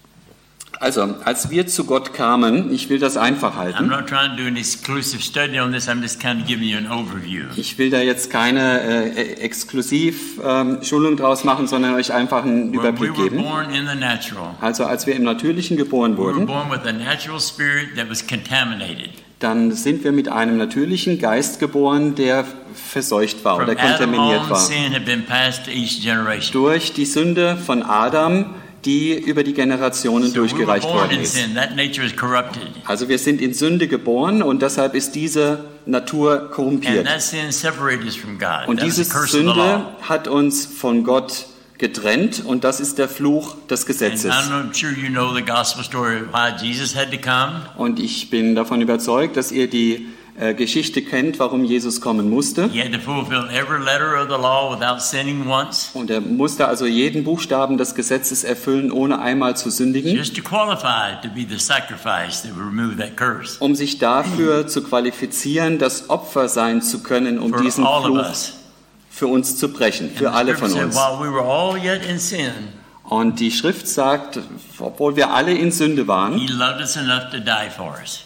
Also, als wir zu Gott kamen, ich will das einfach I'm halten. not trying to do an exclusive study on this. I'm just kind of giving you an overview. Ich will da jetzt keine äh, Exklusiv-Schulung ähm, draus machen, sondern euch einfach einen When we Überblick were geben. born in the natural, Also, als wir im Natürlichen geboren we were wurden, born with a natural spirit that was contaminated. dann sind wir mit einem natürlichen Geist geboren, der verseucht war From oder Adam kontaminiert on, war. sin had been passed to each generation. Durch die Sünde von Adam, die über die Generationen So we were durchgereicht born worden in ist. sin. That nature is corrupted. Also wir sind in Sünde geboren und deshalb ist diese Natur And korrumpiert. that sin separated us from God. Und That was the diese curse of the law. Sünde hat uns von Gott getrennt und das ist der Fluch des And Gesetzes. I'm sure you know the gospel story of why Jesus had to come. Und ich bin davon überzeugt, dass ihr die äh, Geschichte kennt, warum Jesus kommen musste. He had to fulfill every letter of the law without sinning once, Und er musste also jeden Buchstaben des Gesetzes erfüllen, ohne einmal zu sündigen, just to qualify to be the sacrifice that would remove that curse um sich dafür zu qualifizieren, das Opfer sein zu können, um for diesen all of Fluch us. für uns zu brechen, And für the alle scripture von said, uns. while we were all yet in sin, Und die Schrift sagt, obwohl wir alle in Sünde waren, He loved us enough to die for us.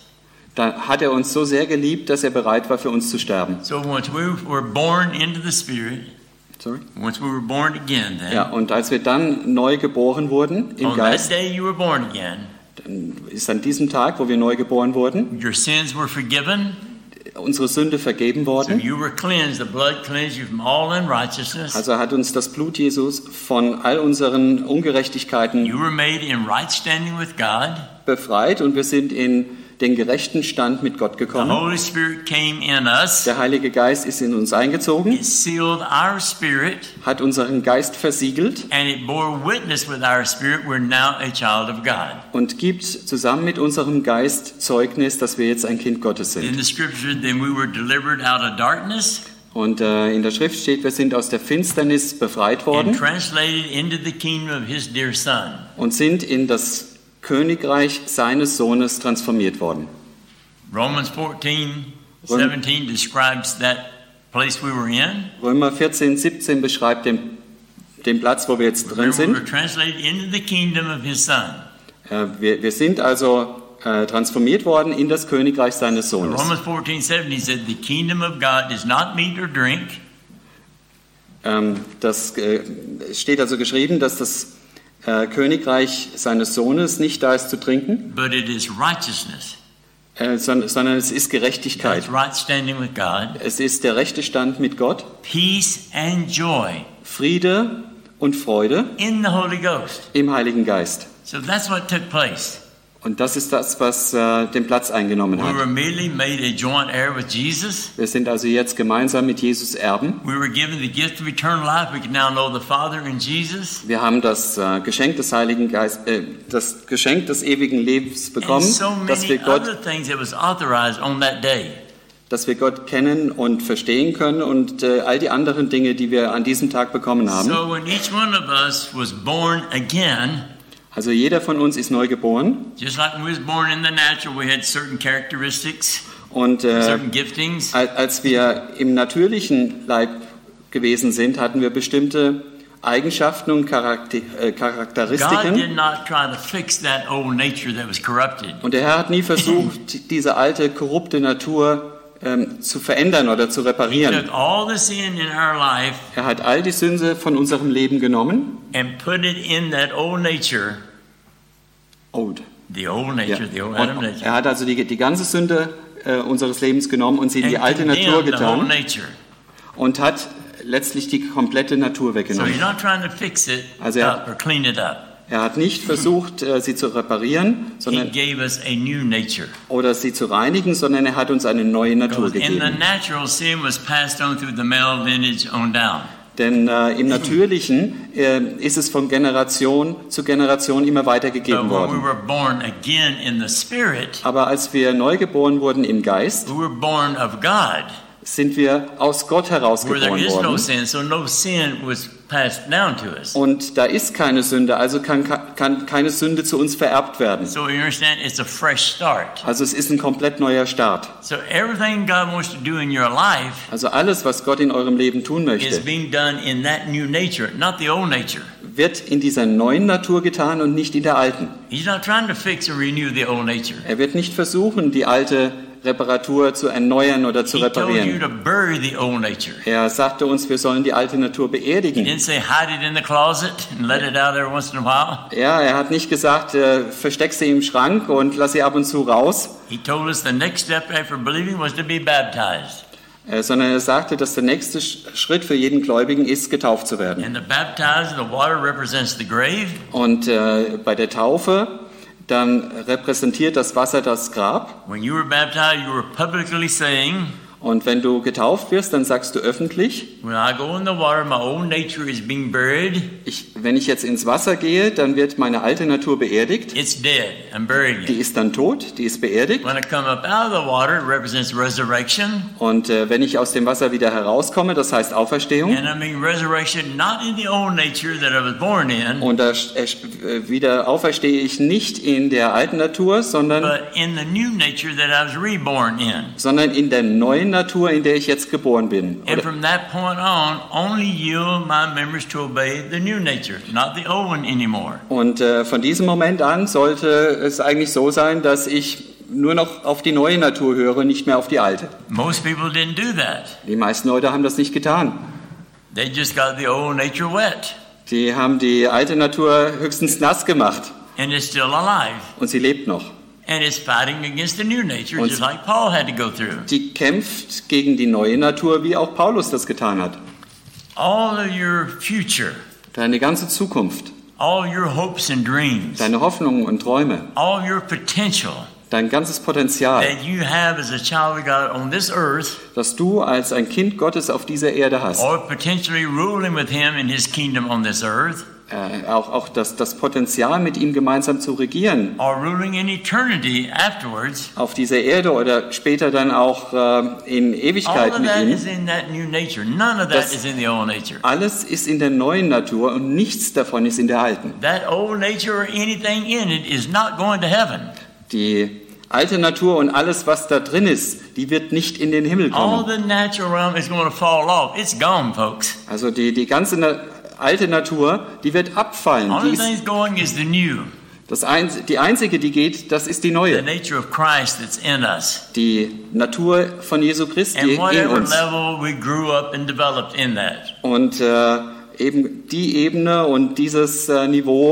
da hat er uns so sehr geliebt, dass er bereit war, für uns zu sterben. So once we were born into the Spirit, Sorry? once we were born again, then Ja, und als wir dann neu geboren wurden im on that Geist, day you were born again, dann ist an diesem Tag, wo wir neu geboren wurden, your sins were forgiven. unsere Sünde vergeben So worden. you were cleansed. The blood cleansed you from all unrighteousness. Also hat uns das Blut Jesus von all unseren Ungerechtigkeiten You were made in right standing with God. befreit und wir sind in den gerechten Stand mit Gott The gekommen. Holy Spirit came in us. Der Heilige Geist ist in uns eingezogen, It sealed our spirit, hat unseren Geist versiegelt and it bore witness with our spirit. We're now a child of God. und gibt zusammen mit unserem Geist Zeugnis, dass wir jetzt ein Kind Gottes In sind. the scripture, then we were delivered out of darkness Und äh, in der Schrift steht, wir sind aus der Finsternis befreit and worden translated into the kingdom of His dear Son. und sind in das Königreich seines Sohnes transformiert worden. Romans fourteen seventeen describes that place we were in. Römer vierzehn, siebzehn beschreibt den, den Platz, wo wir jetzt drin Remember, we were sind. translated into the kingdom of His Son. Äh, wir, wir sind also äh, transformiert worden in das Königreich seines Sohnes. Romans fourteen seventeen said, "The kingdom of God is not meat or drink." Ähm, das äh, steht also geschrieben, dass das äh, Königreich seines Sohnes nicht da ist zu trinken, but it is righteousness. äh, sondern, sondern es ist Gerechtigkeit. That's right standing with God, Es ist der rechte Stand mit Gott, peace and joy Friede und Freude in the Holy Ghost. im Heiligen Geist. So that's what took place. Und das ist das, was äh, den Platz eingenommen We were hat. immediately made a joint heir with Jesus. Wir sind also jetzt gemeinsam mit Jesus Erben. We were given the gift of eternal life. We can now know the Father in Jesus. Wir haben das äh, Geschenk des Heiligen Geist, äh, das Geschenk des ewigen Lebens bekommen, And so dass wir many Gott, other things that was authorized on that day. dass wir Gott kennen und verstehen können und äh, all die anderen Dinge, die wir an diesem Tag bekommen haben. So when each one of us was born again, Also jeder von uns ist neu geboren just like when we was born in the natural, we had certain characteristics, und äh, certain giftings. al- als wir im natürlichen Leib gewesen sind, hatten wir bestimmte Eigenschaften und Charakter, äh, God Charakteristiken. did not try to fix that old nature that was corrupted. Und der Herr hat nie versucht, diese alte, korrupte Natur ähm, zu verändern oder zu He reparieren. took all the sin in our life Er hat all die Sünde von unserem Leben genommen. and put it in that old nature, Old. the old Ja. nature, the old Adam Und nature, er hat also die, die ganze Sünde äh, unseres Lebens genommen und sie in and die alte Natur condemned the whole getan nature. und hat letztlich die komplette Natur So weggenommen. you're not trying to fix it Also er- up or clean it up. Er hat nicht versucht, äh, sie zu reparieren He sondern, gave us a new nature. oder sie zu reinigen, sondern er hat uns eine neue Natur Because in the gegeben. natural, sin was passed on through the male lineage on down. Denn äh, im Natürlichen äh, ist es von Generation zu Generation immer But weitergegeben when we worden. were born again in the Spirit, Aber als wir neu geboren wurden im Geist, we were born of God, sind wir aus Gott heraus where there geboren is no worden. sin. So no sin was passed down to us. Und da ist keine Sünde, also kann, kann keine Sünde zu uns vererbt werden. So you understand, it's a fresh start. Also es ist ein komplett neuer Start. So everything God wants to do in your life Also alles, was Gott in eurem Leben tun is möchte, being done in that new nature, not the old nature. wird in dieser neuen Natur getan und nicht in der alten. He's not trying to fix and renew the old nature. Er wird nicht versuchen, die alte Reparatur zu erneuern oder zu He told you reparieren. to bury the old nature. Er sagte uns, wir sollen die alte Natur He beerdigen. didn't say hide it in the closet and let it out every once in a while. Ja, er hat nicht gesagt, äh, versteck sie im Schrank und lass sie ab und zu raus, He told us the next step after believing was to be baptized. äh, sondern er sagte, dass der nächste Sch- Schritt für jeden Gläubigen ist, getauft zu werden. And the baptized, the water represents the grave. Und äh, bei der Taufe, dann repräsentiert das Wasser das Grab. When you were baptized, you were publicly saying, Und wenn du getauft wirst, dann sagst du öffentlich, when I go in the water, my old nature is being buried. ich, wenn ich jetzt ins Wasser gehe, dann wird meine alte Natur beerdigt. It's dead. I'm burying Die it. ist dann tot, die ist beerdigt. When I come up out of the water, it represents resurrection. Und äh, wenn ich aus dem Wasser wieder herauskomme, das heißt Auferstehung. And I mean resurrection not in the old nature that I was born in, Und da äh, wieder auferstehe ich nicht in der alten Natur, sondern, but in the new nature that I was reborn in. sondern in der neuen Natur, in der ich jetzt geboren bin. And Oder, from that point on, only yield my members to obey the new nature, not the old one anymore. und äh, von diesem Moment an sollte es eigentlich so sein, dass ich nur noch auf die neue Natur höre, nicht mehr auf die alte. Most people didn't do that. Die meisten Leute haben das nicht getan. They just got the old nature wet, Die haben die alte Natur höchstens nass gemacht and it's still alive. und sie lebt noch. And it's fighting against the new nature, Und- just like Paul had to go through. Die kämpft gegen die neue Natur, wie auch Paulus das getan hat. All of your future, Deine ganze Zukunft, all your hopes and dreams, deine Hoffnungen und Träume, all your potential dein ganzes Potenzial, that you have as a child of God on this earth, das du als ein Kind Gottes auf dieser Erde hast, or potentially ruling with Him in His kingdom on this earth, äh, auch, auch das, das Potenzial, mit ihm gemeinsam zu regieren, or ruling in eternity afterwards, auf dieser Erde oder später dann auch äh, in all Ewigkeit of mit that ihm. is in that new nature. None of that Das- is in the old nature. Alles ist in der neuen Natur und nichts davon ist in der alten. That old nature or anything in it is not going to heaven. Die alte Natur und alles, was da drin ist, die wird nicht in den Himmel All kommen. the natural realm is going to fall off. It's gone, folks. Also die, die ganze Na alte Natur, die wird abfallen. Die Only ist, thing's going is the new, das ein, die einzige, die geht, das ist die the neue. nature of Christ that's in us. Die Natur von Jesu Christi And in whatever uns. level we grew up and developed in that. Und äh, eben die Ebene und dieses äh, Niveau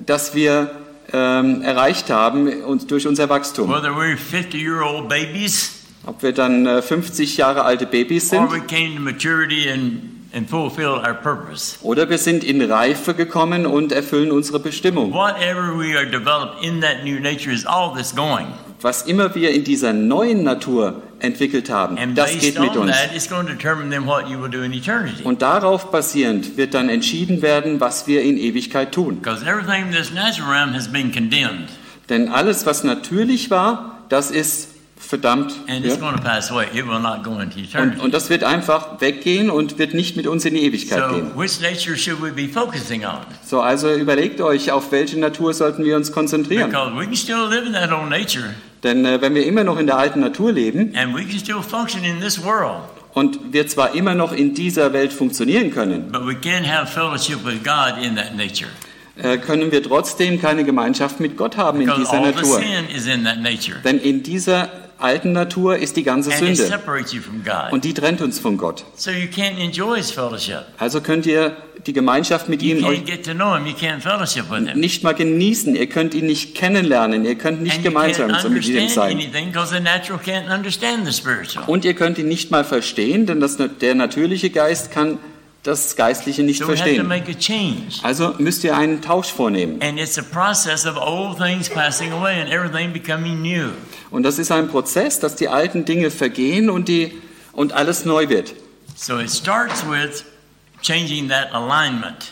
das wir ähm, erreicht haben und durch unser Wachstum. Whether we're fifty-year-old babies Ob wir dann äh, fünfzig Jahre alte Babys sind or we came to maturity and, and fulfilled our purpose. oder wir sind in Reife gekommen und erfüllen unsere Bestimmung. Whatever we are developed in that new nature is all that's going. Was immer wir in dieser neuen Natur entwickelt haben, And das based geht mit on uns. that, it's going to determine then what you will do in eternity. Und darauf basierend wird dann entschieden werden, was wir in Ewigkeit tun. Because everything in this natural realm has been condemned. Denn alles, was natürlich war, das ist verdammt. And it's Ja? going to pass away. It will not go into Und, eternity. und das wird einfach weggehen und wird nicht mit uns in die Ewigkeit So, gehen. which nature should we be focusing on? So, also überlegt euch, auf welche Natur sollten wir uns konzentrieren. Because we can still live in that old nature, Denn äh, wenn wir immer noch in der alten Natur leben and we can still function in this world, und wir zwar immer noch in dieser Welt funktionieren können, but we can't have fellowship with God in that nature. äh, können wir trotzdem keine Gemeinschaft mit Gott haben in Because dieser all the Natur. sin is in that nature. Denn in dieser alten Natur ist die ganze And it Sünde separates you from God. und die trennt uns von Gott. So you can't enjoy His fellowship. Also könnt ihr die Gemeinschaft mit You ihm can't euch get to know Him. You can't fellowship with Him. nicht mal genießen, ihr könnt ihn nicht kennenlernen, ihr könnt nicht And you gemeinsam can't so mit ihm understand sein. anything because the natural can't understand the spiritual. Und ihr könnt ihn nicht mal verstehen, denn das, der natürliche Geist kann das Geistliche nicht So we have to verstehen. make a change. Also müsst ihr einen Tausch vornehmen. And it's a process of old things passing away and everything becoming new. Und das ist ein Prozess, dass die alten Dinge vergehen und, die, und alles neu wird. So it starts with changing that alignment.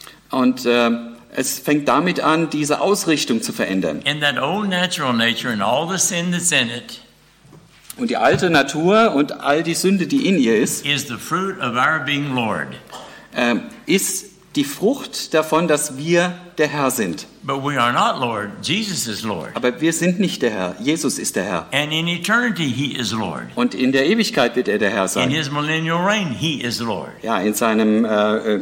Und äh, es fängt damit an, diese Ausrichtung zu verändern. And that old natural nature and all the sin that's in it Und die alte Natur und all die Sünde, die in ihr ist, is the fruit of our being Lord. äh, ist die Frucht davon, dass wir der Herr sind. But we are not Lord. Jesus is Lord. Aber wir sind nicht der Herr. Jesus ist der Herr. And in eternity, He is Lord. Und in der Ewigkeit wird er der Herr In sein. His millennial reign, He is Lord. Ja, in, seinem, äh,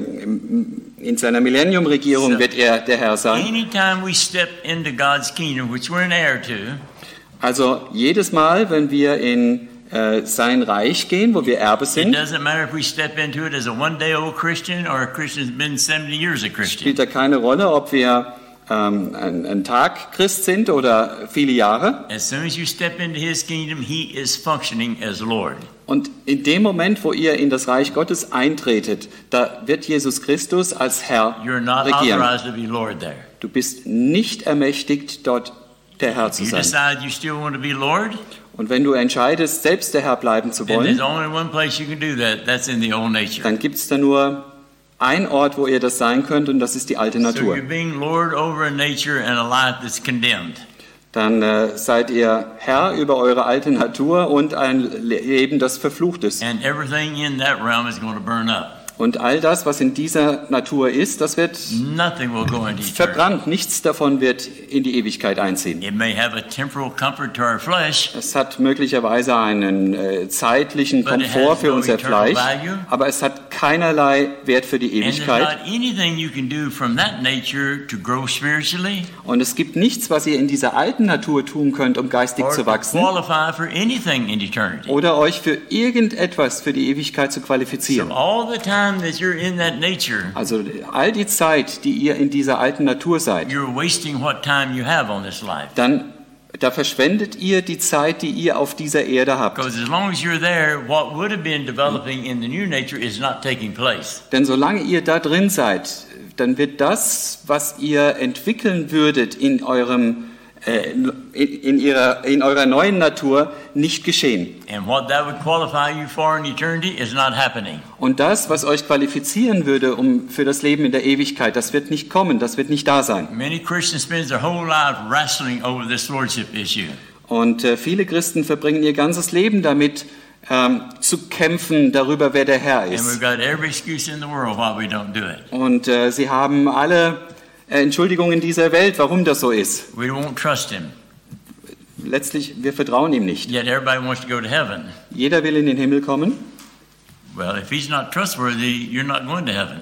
in seiner Millennium-Regierung So- wird er der Herr sein. Anytime we step into God's kingdom, which we're an heir to, Also jedes Mal, wenn wir in äh, sein Reich gehen, wo wir Erbe it sind, doesn't matter if we step into it as a one-day-old Christian or a Christian who's been seventy years a Christian. spielt da keine Rolle, ob wir ähm, ein, ein Tag Christ sind oder viele Jahre. As soon as you step into His kingdom, He is functioning as Lord. Und in dem Moment, wo ihr in das Reich Gottes eintretet, da wird Jesus Christus als Herr You're not regieren. authorized to be Lord there. Du bist nicht ermächtigt, dort der Herr zu You sein. decide you still want to be Lord, Und wenn du entscheidest, selbst der Herr bleiben zu then there's wollen, only one place you can do that. That's in the old nature. dann gibt es da nur einen Ort, wo ihr das sein könnt, und das ist die alte So Natur. you're being Lord over a nature and a life that's condemned. Dann äh, seid ihr Herr über eure alte Natur und ein Leben, das verflucht ist. And everything in that realm is going to burn up. Und all das, was in dieser Natur ist, das wird Nothing will go into eternity. verbrannt. Nichts davon wird in die Ewigkeit einziehen. It may have a temporal comfort to our flesh, Es hat möglicherweise einen äh, zeitlichen But it Komfort has für no unser eternal Fleisch, value. aber es hat keinerlei Wert für die and there's Ewigkeit. not anything you can do from that nature to grow spiritually Und es gibt nichts, was ihr in dieser alten Natur tun könnt, um geistig or zu to wachsen qualify for anything in eternity. oder euch für irgendetwas für die Ewigkeit zu So qualifizieren. all the time that you're in that nature, Also all die Zeit, die ihr in dieser alten Natur seid, you're wasting what time you have on this life. dann da verschwendet ihr die Zeit, die ihr auf dieser Erde habt. Because as long as you're there, what would have been developing in the new nature is not taking place. Denn solange ihr da drin seid, dann wird das, was ihr entwickeln würdet in eurem äh, in, in, ihrer, in eurer neuen Natur, nicht geschehen. And what that would qualify you for in eternity is not happening. Und das, was euch qualifizieren würde um für das Leben in der Ewigkeit, das wird nicht kommen, das wird nicht da sein. Many Christians spend their whole life wrestling over this lordship issue. Und äh, viele Christen verbringen ihr ganzes Leben damit, ähm, zu kämpfen darüber, wer der Herr And we've ist. got every excuse in the world why we don't do it. Und äh, sie haben alle äh, Entschuldigungen dieser Welt, warum das so ist. We won't trust him. Letztlich, wir vertrauen ihm nicht. Yet everybody wants to go to heaven. Jeder will in den Himmel kommen. Well, if he's not trustworthy, you're not going to heaven.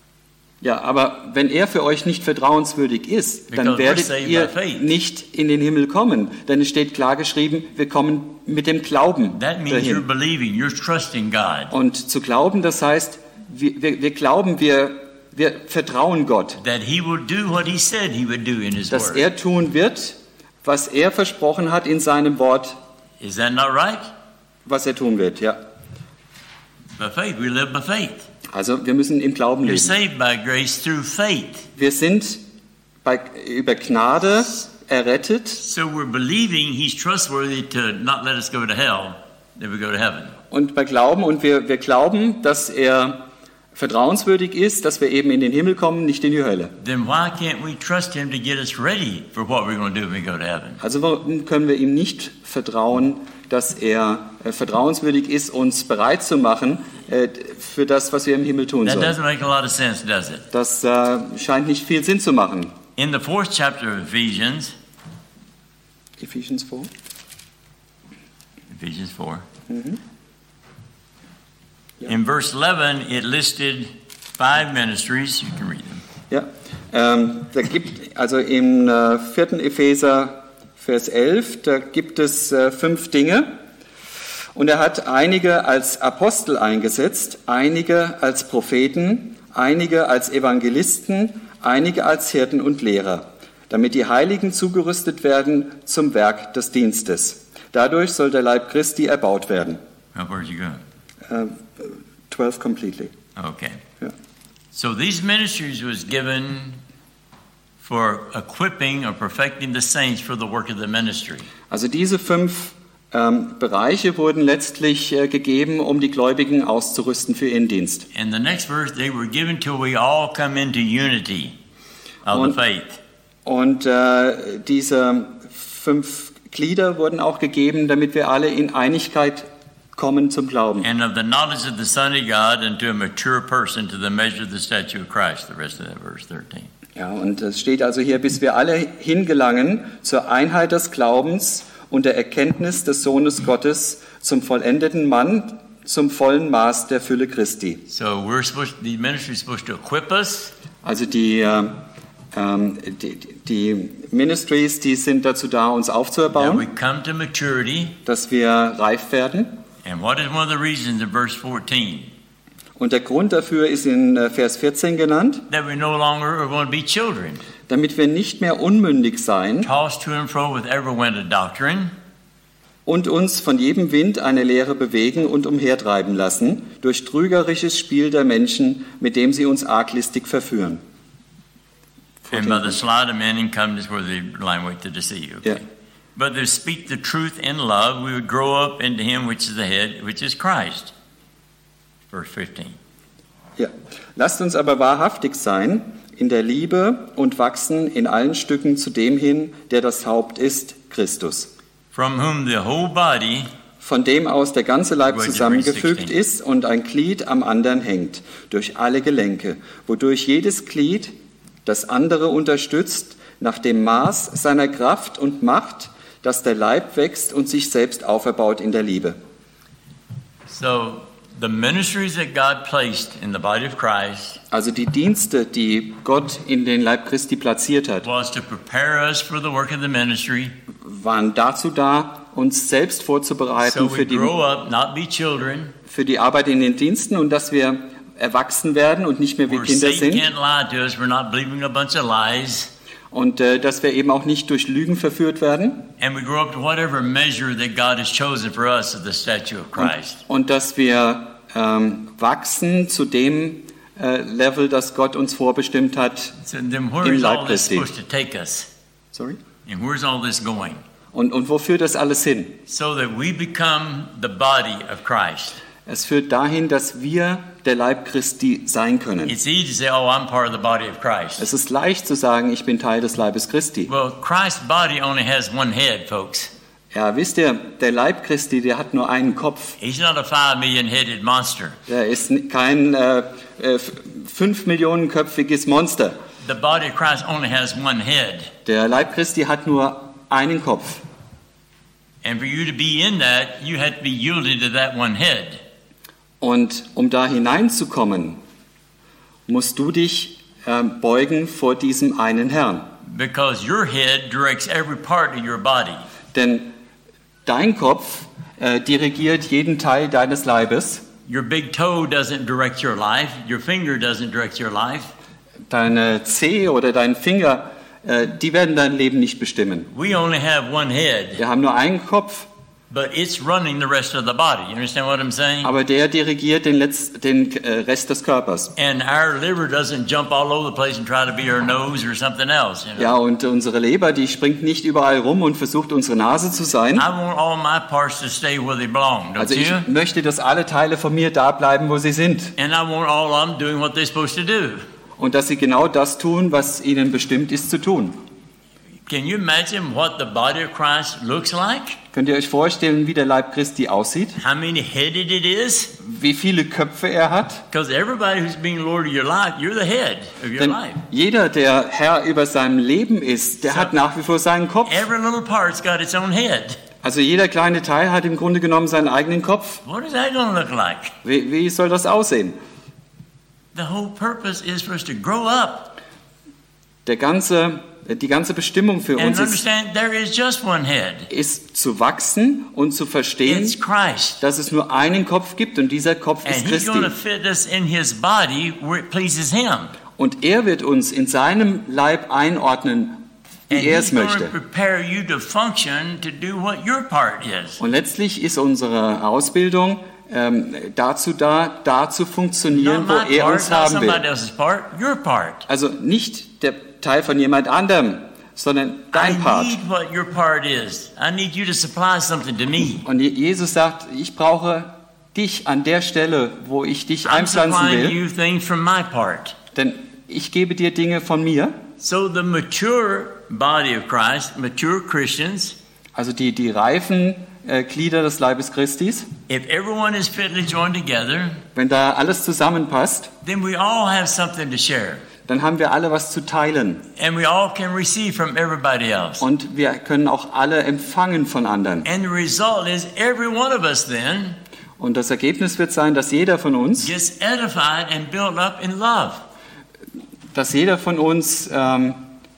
Ja, aber wenn er für euch nicht vertrauenswürdig ist, dann Because we're werdet saved ihr by faith. nicht in den Himmel kommen. Denn es steht klar geschrieben, wir kommen mit dem Glauben That means you're dahin. believing, you're trusting God. Und zu glauben, das heißt, wir, wir, wir glauben, wir wir vertrauen Gott, that he will do what he said he would do in his dass word. er tun wird, was er versprochen hat in seinem Wort, Is that not right? was er tun wird. Ja. By faith, we live by faith. Also wir müssen im Glauben You're leben. saved by grace through faith. Wir sind bei, über Gnade errettet So we're believing he's trustworthy to not let us go to hell, that we go to heaven. und bei Glauben und wir, wir glauben, dass er vertrauenswürdig ist, dass wir eben in den Himmel kommen, nicht in die Hölle. Then why can't we trust him to get us ready for what we're going to do when we go to heaven? Also warum können wir ihm nicht vertrauen, dass er äh, vertrauenswürdig ist, uns bereit zu machen äh, für das, was wir im Himmel tun That sollen. doesn't make a lot of sense, does it? Das äh, scheint nicht viel Sinn zu machen. In the fourth chapter of Ephesians, Ephesians four. Ephesians four, Mhm. Yeah. in verse eleven, it listed five ministries. You can read them. Ja, ähm, da gibt also im äh, vierten Epheser Vers elf, da gibt es äh, fünf Dinge und er hat einige als Apostel eingesetzt, einige als Propheten, einige als Evangelisten, einige als Hirten und Lehrer, damit die Heiligen zugerüstet werden zum Werk des Dienstes. Dadurch soll der Leib Christi erbaut werden. Now, where'd you go? Äh, twelve completely. Okay. Ja. So these ministries was given for equipping or perfecting the saints for the work of the ministry. Also diese fünf ähm, Bereiche wurden letztlich äh, gegeben, um die Gläubigen auszurüsten für ihren Dienst. In the next verse, they were given till we all come into unity of Und- the faith. Und äh, diese fünf Glieder wurden auch gegeben, damit wir alle in Einigkeit kommen zum Glauben. And of the knowledge of the Son of God unto a mature person to the measure of the stature of Christ. The rest of that verse thirteen. Ja, und es steht also hier, bis wir alle hingelangen zur Einheit des Glaubens und der Erkenntnis des Sohnes Gottes, zum vollendeten Mann, zum vollen Maß der Fülle Christi. So we're supposed, the ministry is supposed to equip us, Also die, äh, ähm, die, die Ministries, die sind dazu da, uns that we aufzuerbauen, come to maturity. dass wir reif werden. And what is one of the reasons in verse fourteen? Und der Grund dafür ist in äh, Vers vierzehn genannt, That we no longer are going to be children, damit wir nicht mehr unmündig sein tossed to and fro with every wind of doctrine, und uns von jedem Wind eine Lehre bewegen und umhertreiben lassen, durch trügerisches Spiel der Menschen, mit dem sie uns arglistig verführen. and by the sleight of men and cunning where they lie wait to deceive. Okay. Yeah. But to speak the truth in love, we would grow up into him which is the head, which is Christ. Verse fifteen. Ja. Lasst uns aber wahrhaftig sein in der Liebe und wachsen in allen Stücken zu dem hin, der das Haupt ist, Christus. From whom the whole body, Von dem aus der ganze Leib Wait, zusammengefügt sixteen. ist und ein Glied am anderen hängt, durch alle Gelenke, wodurch jedes Glied das andere unterstützt, nach dem Maß seiner Kraft und Macht, dass der Leib wächst und sich selbst auferbaut in der Liebe. so the ministries that God placed in the body of Christ Also die Dienste, die Gott in den Leib Christi platziert hat, was to prepare us for the work of the ministry, waren dazu da, uns selbst vorzubereiten so für we die, grow up, not be children, für die Arbeit in den Diensten und dass wir erwachsen werden und nicht mehr wie where Kinder Satan sind. can't lie to us, we're not believing a bunch of lies, Und äh, dass wir eben auch nicht durch Lügen verführt werden and we grow up to whatever measure that God has chosen for us of the statue of Christ. und dass wir ähm, wachsen zu dem äh, Level, das Gott uns vorbestimmt hat. So then where Im is Leib all this Christi. supposed to take us? Sorry? And where's all this going? Und, und wo führt das alles hin? So that we become the body of Christ. Es führt dahin, dass wir der Leib Christi sein können. It's easy to say, oh, I'm part of the body of Christ. Es ist leicht zu sagen, ich bin Teil des Leibes Christi. Well, Christ's body only has one head, folks. Ja, wisst ihr, der Leib Christi, der hat nur einen Kopf. He's not a five million headed monster. Der ist n- kein äh, äh, fünf Millionen köpfiges Monster. The body of Christ only has one head. Der Leib Christi hat nur einen Kopf. And for you to be in that, you have to be yielded to that one head. Und um da hineinzukommen, musst du dich äh, beugen vor diesem einen Herrn. Because your head directs every part of your body. Denn dein Kopf äh, dirigiert jeden Teil deines Leibes. Your big toe doesn't direct your life. Your finger doesn't direct your life. deine Zehe oder dein Finger, äh, die werden dein Leben nicht bestimmen. We only have one head, Wir haben nur einen Kopf, but it's running the rest of the body. You understand what I'm saying? aber der dirigiert den, Letz-, den äh, Rest des Körpers. And our liver doesn't jump all over the place and try to be our nose or something else. You know? Ja, und unsere Leber, die springt nicht überall rum und versucht, unsere Nase zu sein. I want all my parts to stay where they belong, don't Also ich you? möchte, dass alle Teile von mir da bleiben, wo sie sind. And I want all of them doing what they're supposed to do. Und dass sie genau das tun, was ihnen bestimmt ist zu tun. Can you imagine what the body of Christ looks like? Könnt ihr euch vorstellen, wie der Leib Christi aussieht? How many-headed it is? Wie viele Köpfe er hat? Because everybody who's being Lord of your life, you're the head of your Denn life. jeder, der Herr über seinem Leben ist, der So- hat nach wie vor seinen Kopf. Every little part's got its own head. Also jeder kleine Teil hat im Grunde genommen seinen eigenen Kopf. What is that going to look like? Wie, wie soll das aussehen? The whole purpose is for us to grow up Der ganze, die ganze Bestimmung für and uns ist, understand there is just one head. ist zu wachsen und zu verstehen, It's Christ. dass es nur einen Kopf gibt und dieser Kopf And ist he's going to Christi. fit us in his body where it pleases him. Und er wird uns in seinem Leib einordnen, wie And er he's es going to möchte. prepare you to function to do what your part is. Und letztlich ist unsere Ausbildung ähm, dazu da, da zu funktionieren, Not wo my er part, uns not haben somebody will. else's part, your part. Also nicht der Teil von jemand anderem, sondern dein I Part. need what your part is. I need you to supply something to me. Und Je- Jesus sagt, ich brauche dich an der Stelle, wo ich dich I'm einpflanzen supplying will, you things from my part. denn ich gebe dir Dinge von mir. So the mature body of Christ, mature Christians, Also die, die reifen äh, Glieder des Leibes Christis, if everyone is fitly joined together, wenn da alles zusammenpasst, then we all have something to share. dann haben wir alle was zu teilen. And we all can receive from everybody else. Und wir können auch alle empfangen von anderen. And the result is every one of us then Und das Ergebnis wird sein, dass jeder von uns, gets edified and built up in love. dass jeder von uns ähm,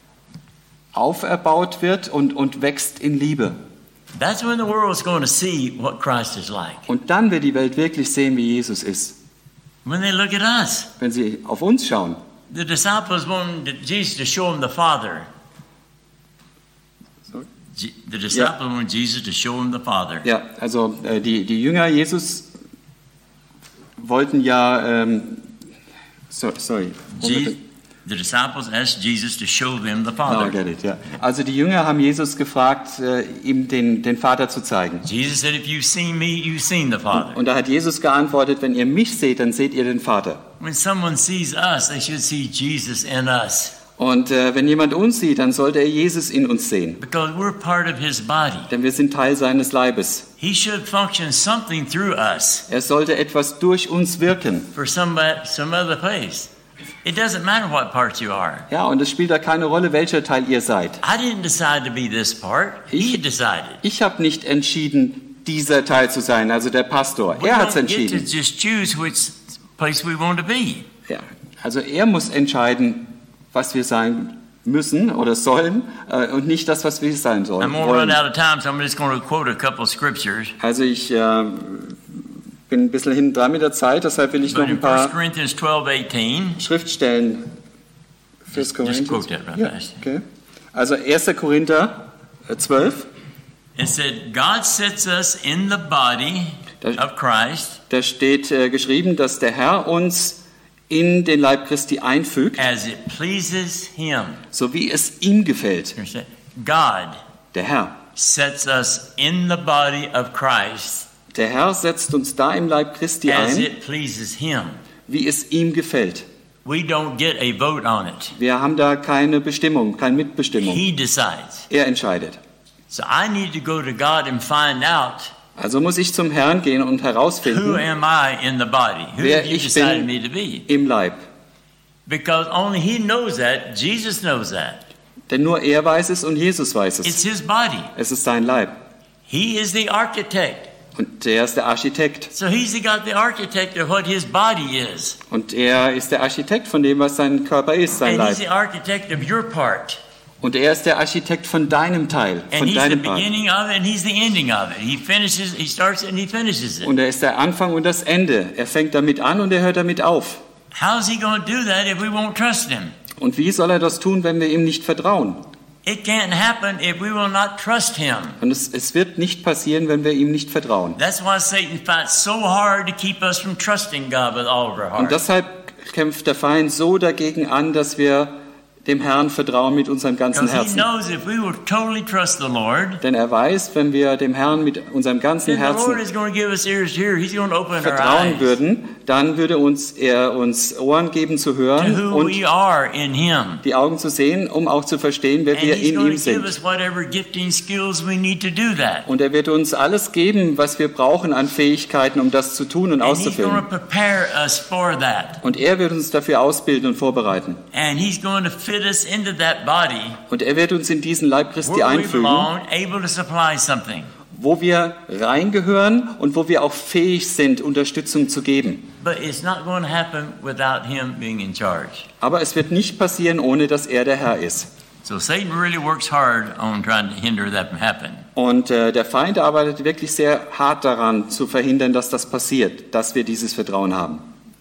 auferbaut wird und, und wächst in Liebe. That's when the world's going to see what Christ is like. Und dann wird die Welt wirklich sehen, wie Jesus ist, When they look at us, wenn sie auf uns schauen. the disciples wanted Jesus to show them the Father. Sorry? Je- The disciples wanted Jesus to show them the Father. Ja, also äh, die, die Jünger Jesus wollten ja, ähm, so, sorry, Je- the disciples asked Jesus to show them the Oh, I Father. get it, ja. Also die Jünger haben Jesus gefragt, äh, ihm den, den Vater zu zeigen. Jesus said, if you've seen me, you've seen the Father. Und da hat Jesus geantwortet, wenn ihr mich seht, dann seht ihr den Vater. When someone sees us, they should see Jesus in us. Und äh, wenn jemand uns sieht, dann sollte er Jesus in uns sehen, Because we're part of his body. denn wir sind Teil seines Leibes. He should function something through us Er sollte etwas durch uns wirken. for some, some other place. It doesn't matter what part you are. Ja, und es spielt da keine Rolle, welcher Teil ihr seid. I didn't decide to be this part. He decided. Ich habe nicht entschieden, dieser Teil zu sein, also der Pastor. We Er hat es don't get to entschieden. just choose which place we want to be. Ja, also er muss entscheiden, was wir sein müssen oder sollen äh, und nicht das, was wir sein sollen. I'm going to wollen. run out of time, so I'm just going to quote a couple of scriptures. Also ich äh, bin ein bisschen hinten dran mit der Zeit, deshalb will ich noch But in ein First paar Corinthians twelve eighteen, Schriftstellen fürs Just- just Korinther. quote that right Ja, fast. okay. Also erster Korinther zwölf, it said, God sets us in the body Da- of Christ da steht äh, geschrieben, dass der Herr uns in den Leib Christi einfügt, as it pleases Him. so wie es ihm gefällt. You understand? God Der Herr. sets us in the body of Christ Der Herr setzt uns da im Leib Christi as ein, it pleases Him. wie es ihm gefällt. We don't get a vote on it. Wir haben da keine Bestimmung, keine Mitbestimmung. He decides. Er entscheidet. So I need to go to God and find out Also muss ich zum Herrn gehen und who herausfinden, am I in the body? Who wer have you ich decided bin me to be? im Leib. Because only He knows that. Jesus knows that. Denn nur er weiß es und Jesus weiß It's es. His body. Es ist sein Leib. He is the architect. Und er ist der Architekt. So He's got the architect of what His body is. Und er ist der Architekt von dem, was sein Körper ist, sein And He's Leib. the architect of your part. Und er ist der Architekt von deinem Teil, And von He's the deinem Part. beginning of it and He's the ending of it. He finishes, He starts it and He finishes it. Und er ist der Anfang und das Ende. Er fängt damit an und er hört damit auf. How's he going to do that if we won't trust him? Und wie soll er das tun, wenn wir ihm nicht vertrauen? It can't happen if we will not trust him. Und es, es wird nicht passieren, wenn wir ihm nicht vertrauen. That's why Satan fights so hard to keep us from trusting God with all of our heart. Und deshalb kämpft der Feind so dagegen an, dass wir dem Herrn vertrauen mit unserem ganzen Because he Herzen. knows if we will totally trust the Lord, Denn er weiß, wenn wir dem Herrn mit unserem ganzen then the Lord Herzen is going to give us ears to hear. He's going to open our vertrauen eyes würden, dann würde uns er uns Ohren geben zu to hören who und we are in Him. die Augen zu sehen, um auch zu verstehen, wer And wir He's in going ihm to give sind. us whatever gifting skills we need to do that. Und er wird uns alles geben, was wir brauchen an Fähigkeiten, um das zu tun und And He's going to auszufüllen. prepare us for that. Und er wird uns dafür ausbilden und vorbereiten. And He's going to fit us into that body Und er wird uns in diesen Leib Christi where we einfügen, belong, able to supply something. wo wir reingehören und wo wir auch fähig sind, Unterstützung zu geben. But it's not going to happen without Him being in charge. Aber es wird nicht passieren, ohne dass er der Herr ist. So Satan really works hard on trying to hinder that from happening. Und äh, der Feind arbeitet wirklich sehr hart daran, zu verhindern, dass das passiert, dass wir dieses Vertrauen haben.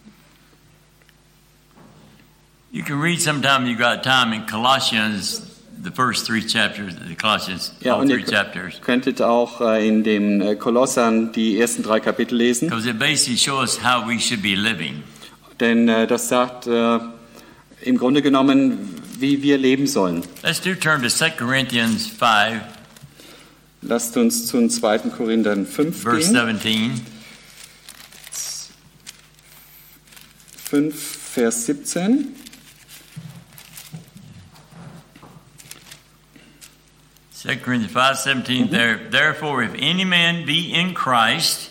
You can read sometime you got time in Colossians, the first three chapters of the Colossians, Ja, all und three ihr chapters, könntet auch äh, in den äh, Kolossern die ersten drei Kapitel lesen, because it basically shows us how we should be living. denn äh, das sagt äh, im Grunde genommen, wie wir leben sollen. Let's do turn to Second Corinthians five, Lasst uns zu zweiten Korinther fünf verse gehen, seventeen. fünf, Vers siebzehn. Second Corinthians five seventeen. There, therefore, if any man be in Christ,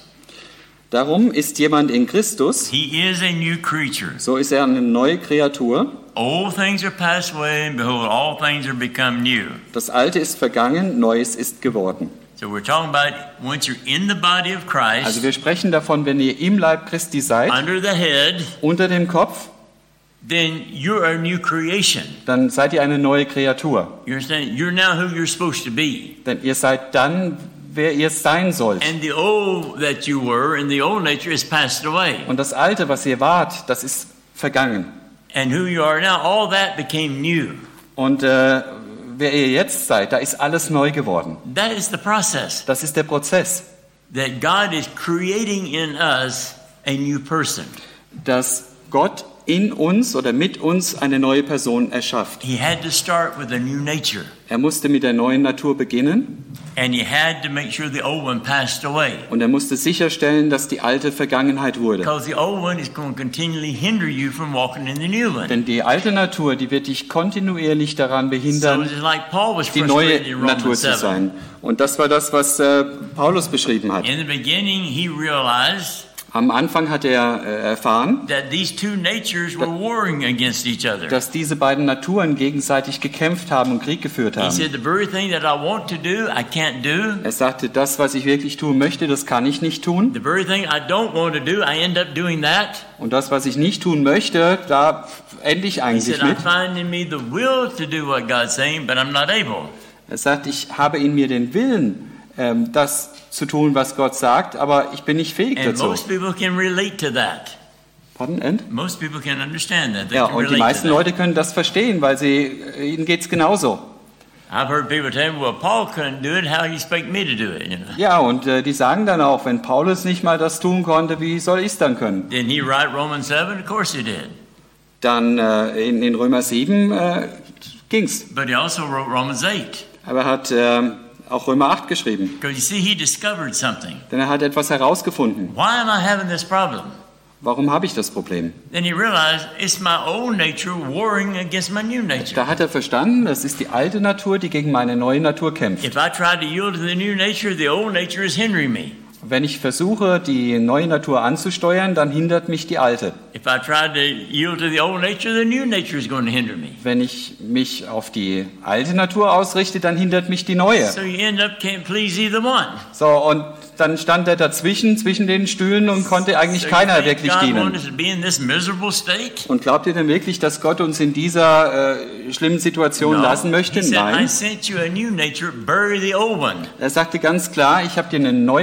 Darum ist jemand in Christus, he is a new creature. so ist er eine neue Kreatur. Old things are passed away, and behold, all things are become new. Das Alte ist vergangen, Neues ist geworden. So we're talking about once you're in the body of Christ, Also wir sprechen davon, wenn ihr im Leib Christi seid, under the head, unter dem Kopf, then you're a new creation. dann seid ihr eine neue Kreatur. You understand? You're now who you're supposed to be. Denn ihr seid dann, wer ihr sein sollt. And the old that you were in the old nature is passed away. Und das Alte, was ihr wart, das ist vergangen. And who you are now, all that became new. Und äh, wer ihr jetzt seid, da ist alles neu geworden. That is the process. Das ist der Prozess, That God is creating in us a new person. dass Gott in uns oder mit uns eine neue Person erschafft. He had to start with a new nature. Er musste mit der neuen Natur beginnen And he had to make sure the old one passed away. und er musste sicherstellen, dass die alte Vergangenheit wurde. Because the old one is going to continually hinder you from walking in the new one. Denn die alte Natur, die wird dich kontinuierlich daran So behindern, it's like Paul was die neue frustrated in Natur Romans zu seven. sein. Und das war das, was äh, Paulus beschrieben hat. In the beginning, he realized Am Anfang hat er äh, erfahren, that these two natures were warring against each other. dass diese beiden Naturen gegenseitig gekämpft haben und Krieg geführt He haben. said, the very thing that I want to do, I can't do. Er sagte, das, was ich wirklich tun möchte, das kann ich nicht tun. The very thing I don't want to do, I end up doing that. Und das, was ich nicht tun möchte, da ende ich He eigentlich said, I mit. find in me the will to do what God's saying, but I'm not able. Er sagt, ich habe in mir den Willen, ähm, das zu tun, was Gott sagt, aber ich bin nicht fähig And dazu. most people can relate to that. Pardon, and? Most people can understand that. They Ja, can und die relate meisten to that. Leute können das verstehen, weil sie, ihnen geht's genauso. I've heard people tell me, well, Paul couldn't do it, how do you expect me to do it? You know? Ja, und äh, die sagen dann auch, wenn Paulus nicht mal das tun konnte, wie soll ich es dann können? Didn't he write Romans seven? Of course he did. Dann äh, in, in Römer sieben äh, ging's. But he also wrote Romans eight. Aber er hat äh, auch Römer acht geschrieben, Because you see, he discovered something. denn er hat etwas herausgefunden. Why am I having this problem? Warum habe ich das Problem? Then he realized it's my old nature warring against my new nature. Da hat er verstanden, das ist die alte Natur, die gegen meine neue Natur kämpft. If I try to yield to the new nature, the old nature is hindering me. Wenn ich versuche, die neue Natur anzusteuern, dann hindert mich die alte. If I try to yield to the old nature, the new nature is going to hinder me. Wenn ich mich auf die alte Natur ausrichte, dann hindert mich die neue. So you end up can't please either one. So, und dann stand er dazwischen, zwischen den Stühlen und konnte eigentlich So keiner you think wirklich God wanted dienen. us to be in this miserable state? Und glaubt ihr denn wirklich, dass Gott uns in dieser äh, schlimmen Situation lassen möchte? He said, I Nein. sent you a new nature, bury the old one. Er sagte ganz klar, ich habe dir eine neue Natur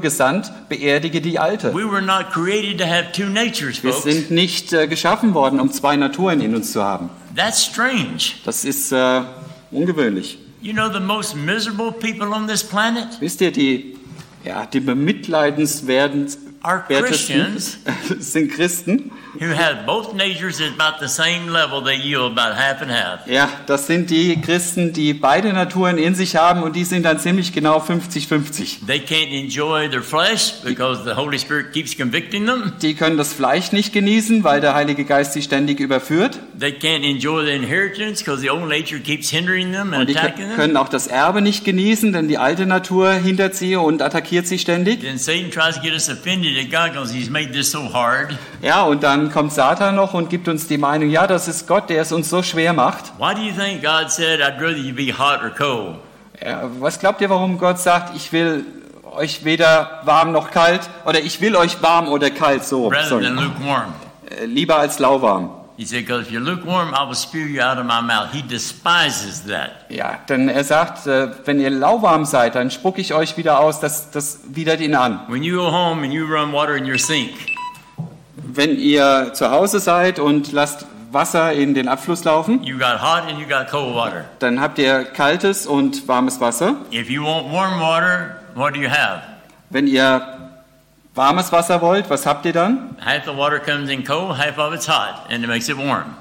gesandt, beerdige die alte. We were not created to have two natures, Wir folks. sind nicht äh, geschaffen worden, um zwei Naturen in uns zu haben. That's strange. Das ist äh, ungewöhnlich. You know the most miserable people on this planet Wisst ihr, die, ja, die bemitleidenswertesten are Christians sind Christen. who have both natures at about the same level. They yield about half and half. Ja, das sind die Christen, die beide Naturen in sich haben und die sind dann ziemlich genau fünfzig fünfzig. They can't enjoy their flesh because the Holy Spirit keeps convicting them. Die können das Fleisch nicht genießen, weil der Heilige Geist sie ständig überführt. They can't enjoy the inheritance because the old nature keeps hindering them and Und die attacking them. können auch das Erbe nicht genießen, denn die alte Natur hindert sie und attackiert sie ständig. Then Satan tries to get us offended at God because he's made this so hard. Ja, und dann kommt Satan noch und gibt uns die Meinung, ja, das ist Gott, der es uns so schwer macht. Why do you think God said, I'd rather you be hot or cold? Ja, was glaubt ihr, warum Gott sagt, ich will euch weder warm noch kalt, oder ich will euch warm oder kalt, so, Rather sorry. than lukewarm. Äh, lieber als lauwarm. He said, because if you're lukewarm, I will spew you out of my mouth. He despises that. Ja, denn er sagt, äh, wenn ihr lauwarm seid, dann spucke ich euch wieder aus, das, das widert ihn an. When you go home and you run water in your sink, Wenn ihr zu Hause seid und lasst Wasser in den Abfluss laufen, you got hot and you got cold water. dann habt ihr kaltes und warmes Wasser. If you want warm water, what do you have? Wenn ihr warmes Wasser wollt, was habt ihr dann? Half the water comes in cold, half of it's hot, and it makes it warm.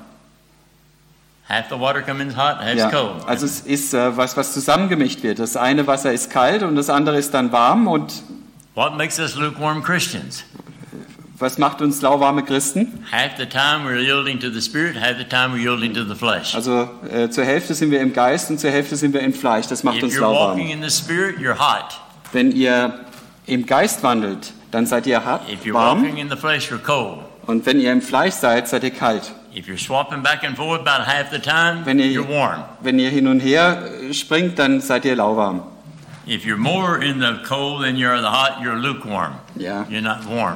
Half the water comes in hot, half's Ja, cold. also es ist äh, was, was zusammengemischt wird. Das eine Wasser ist kalt und das andere ist dann warm. Und What makes us lukewarm Christians? was macht uns lauwarme Christen? Half the time we're yielding to the Spirit, half the time we're yielding to the flesh. Also äh, zur Hälfte sind wir im Geist und zur Hälfte sind wir im Fleisch. Das macht If uns you're walking lauwarm. in the Spirit, you're hot. Wenn ihr im Geist wandelt, dann seid ihr hart, If you're warm. walking in the flesh, you're cold. Und wenn ihr im Fleisch seid, seid ihr kalt. If you're swapping back and forth about half the time, Wenn ihr, you're warm. wenn ihr hin und her äh, springt, dann seid ihr lauwarm. If you're more in the cold than you're the hot, you're lukewarm. Ja. You're not warm.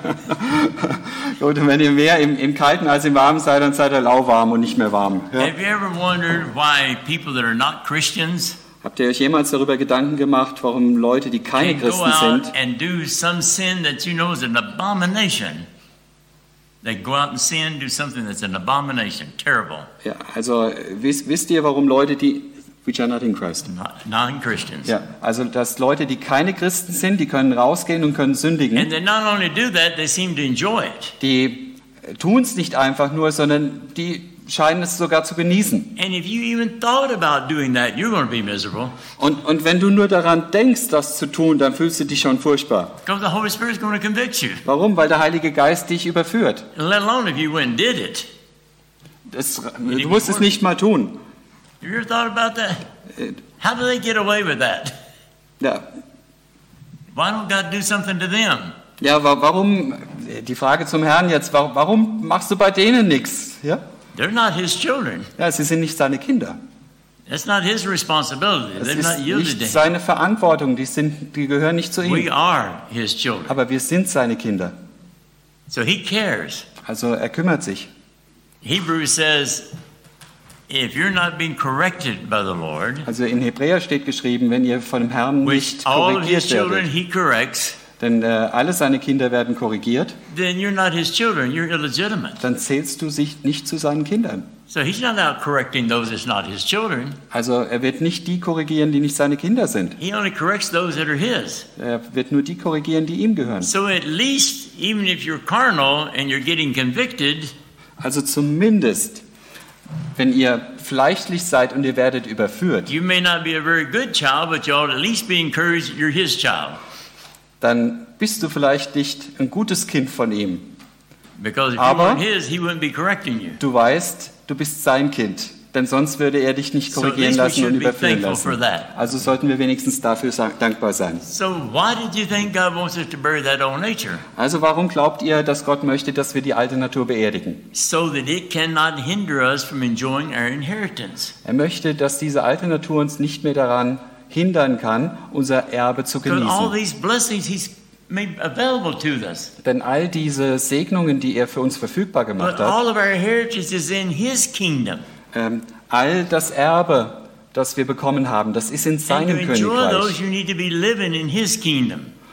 Gut, und wenn ihr mehr im, im Kalten als im Warmen seid, dann seid ihr lauwarm und nicht mehr warm. Ja? Have you ever wondered why people that are not Christians Habt ihr euch jemals darüber Gedanken gemacht, warum Leute, die keine can go Christen out sind, and do some sin that you know is an abomination? They go out and sin, do something that's an abomination, terrible. ja, also äh, wisst, wisst ihr, warum Leute, die which are not in Christ? Not- Non-Christians. Ja, also dass Leute, die keine Christen sind, die können rausgehen und können sündigen. And they not only do that, they seem to enjoy it. Die tun es nicht einfach nur, sondern die scheinen es sogar zu genießen. And if you even thought about doing that, you're going to be miserable. Und, und wenn du nur daran denkst, das zu tun, dann fühlst du dich schon furchtbar. Because the Holy Spirit's going to convict you. Warum? Weil der Heilige Geist dich überführt. And let alone if you went and did it. Das, du musst es nicht mal tun. Have you ever thought about that? How do they get away with that? Ja, Why don't God do something to them? ja wa- warum, die Frage zum Herrn jetzt, wa- warum machst du bei denen nichts? Ja? They're not His children. Ja, sie sind nicht seine Kinder. That's not His responsibility. Das They've ist not yielded to nicht Him. seine Verantwortung, die, sind, die gehören nicht zu We ihm. are His children. Aber wir sind seine Kinder. So He cares. Also er kümmert sich. Hebrews says, if you're not being corrected by the Lord, Also in Hebräer steht geschrieben, wenn ihr von dem Herrn which nicht all of His korrigiert children werdet, He corrects, denn äh, alle seine Kinder werden korrigiert, then you're not His children. You're illegitimate. dann zählst du sich nicht zu seinen Kindern. So He's not out correcting those that's not His children. Also er wird nicht die korrigieren, die nicht seine Kinder sind. He only corrects those that are His. Er wird nur die korrigieren, die ihm gehören. So at least, even if you're carnal and you're getting convicted, Also zumindest, wenn ihr fleischlich seid und ihr werdet überführt, you may not be a very good child, but you ought at least be encouraged you're His child. dann bist du vielleicht nicht ein gutes Kind von ihm. Because if you Aber- weren't His, He wouldn't be correcting you. Du weißt, du bist sein Kind, denn sonst würde er dich nicht So at korrigieren least we lassen und should be überführen thankful lassen. for that. Also sollten wir wenigstens dafür sa- dankbar sein. So why did you think God wants us to bury that old nature? Also warum glaubt ihr, dass Gott möchte, dass wir die alte Natur beerdigen? So that it cannot hinder us from enjoying our inheritance. Er möchte, dass diese alte Natur uns nicht mehr daran hindern kann, unser Erbe zu Because all genießen. these blessings He's made available to us. Denn all diese Segnungen, die er für uns verfügbar gemacht But hat, all of our inheritance is in His kingdom. ähm, all das Erbe, das wir bekommen haben, das ist in And to seinem enjoy those, Königreich. you need to be living in His kingdom.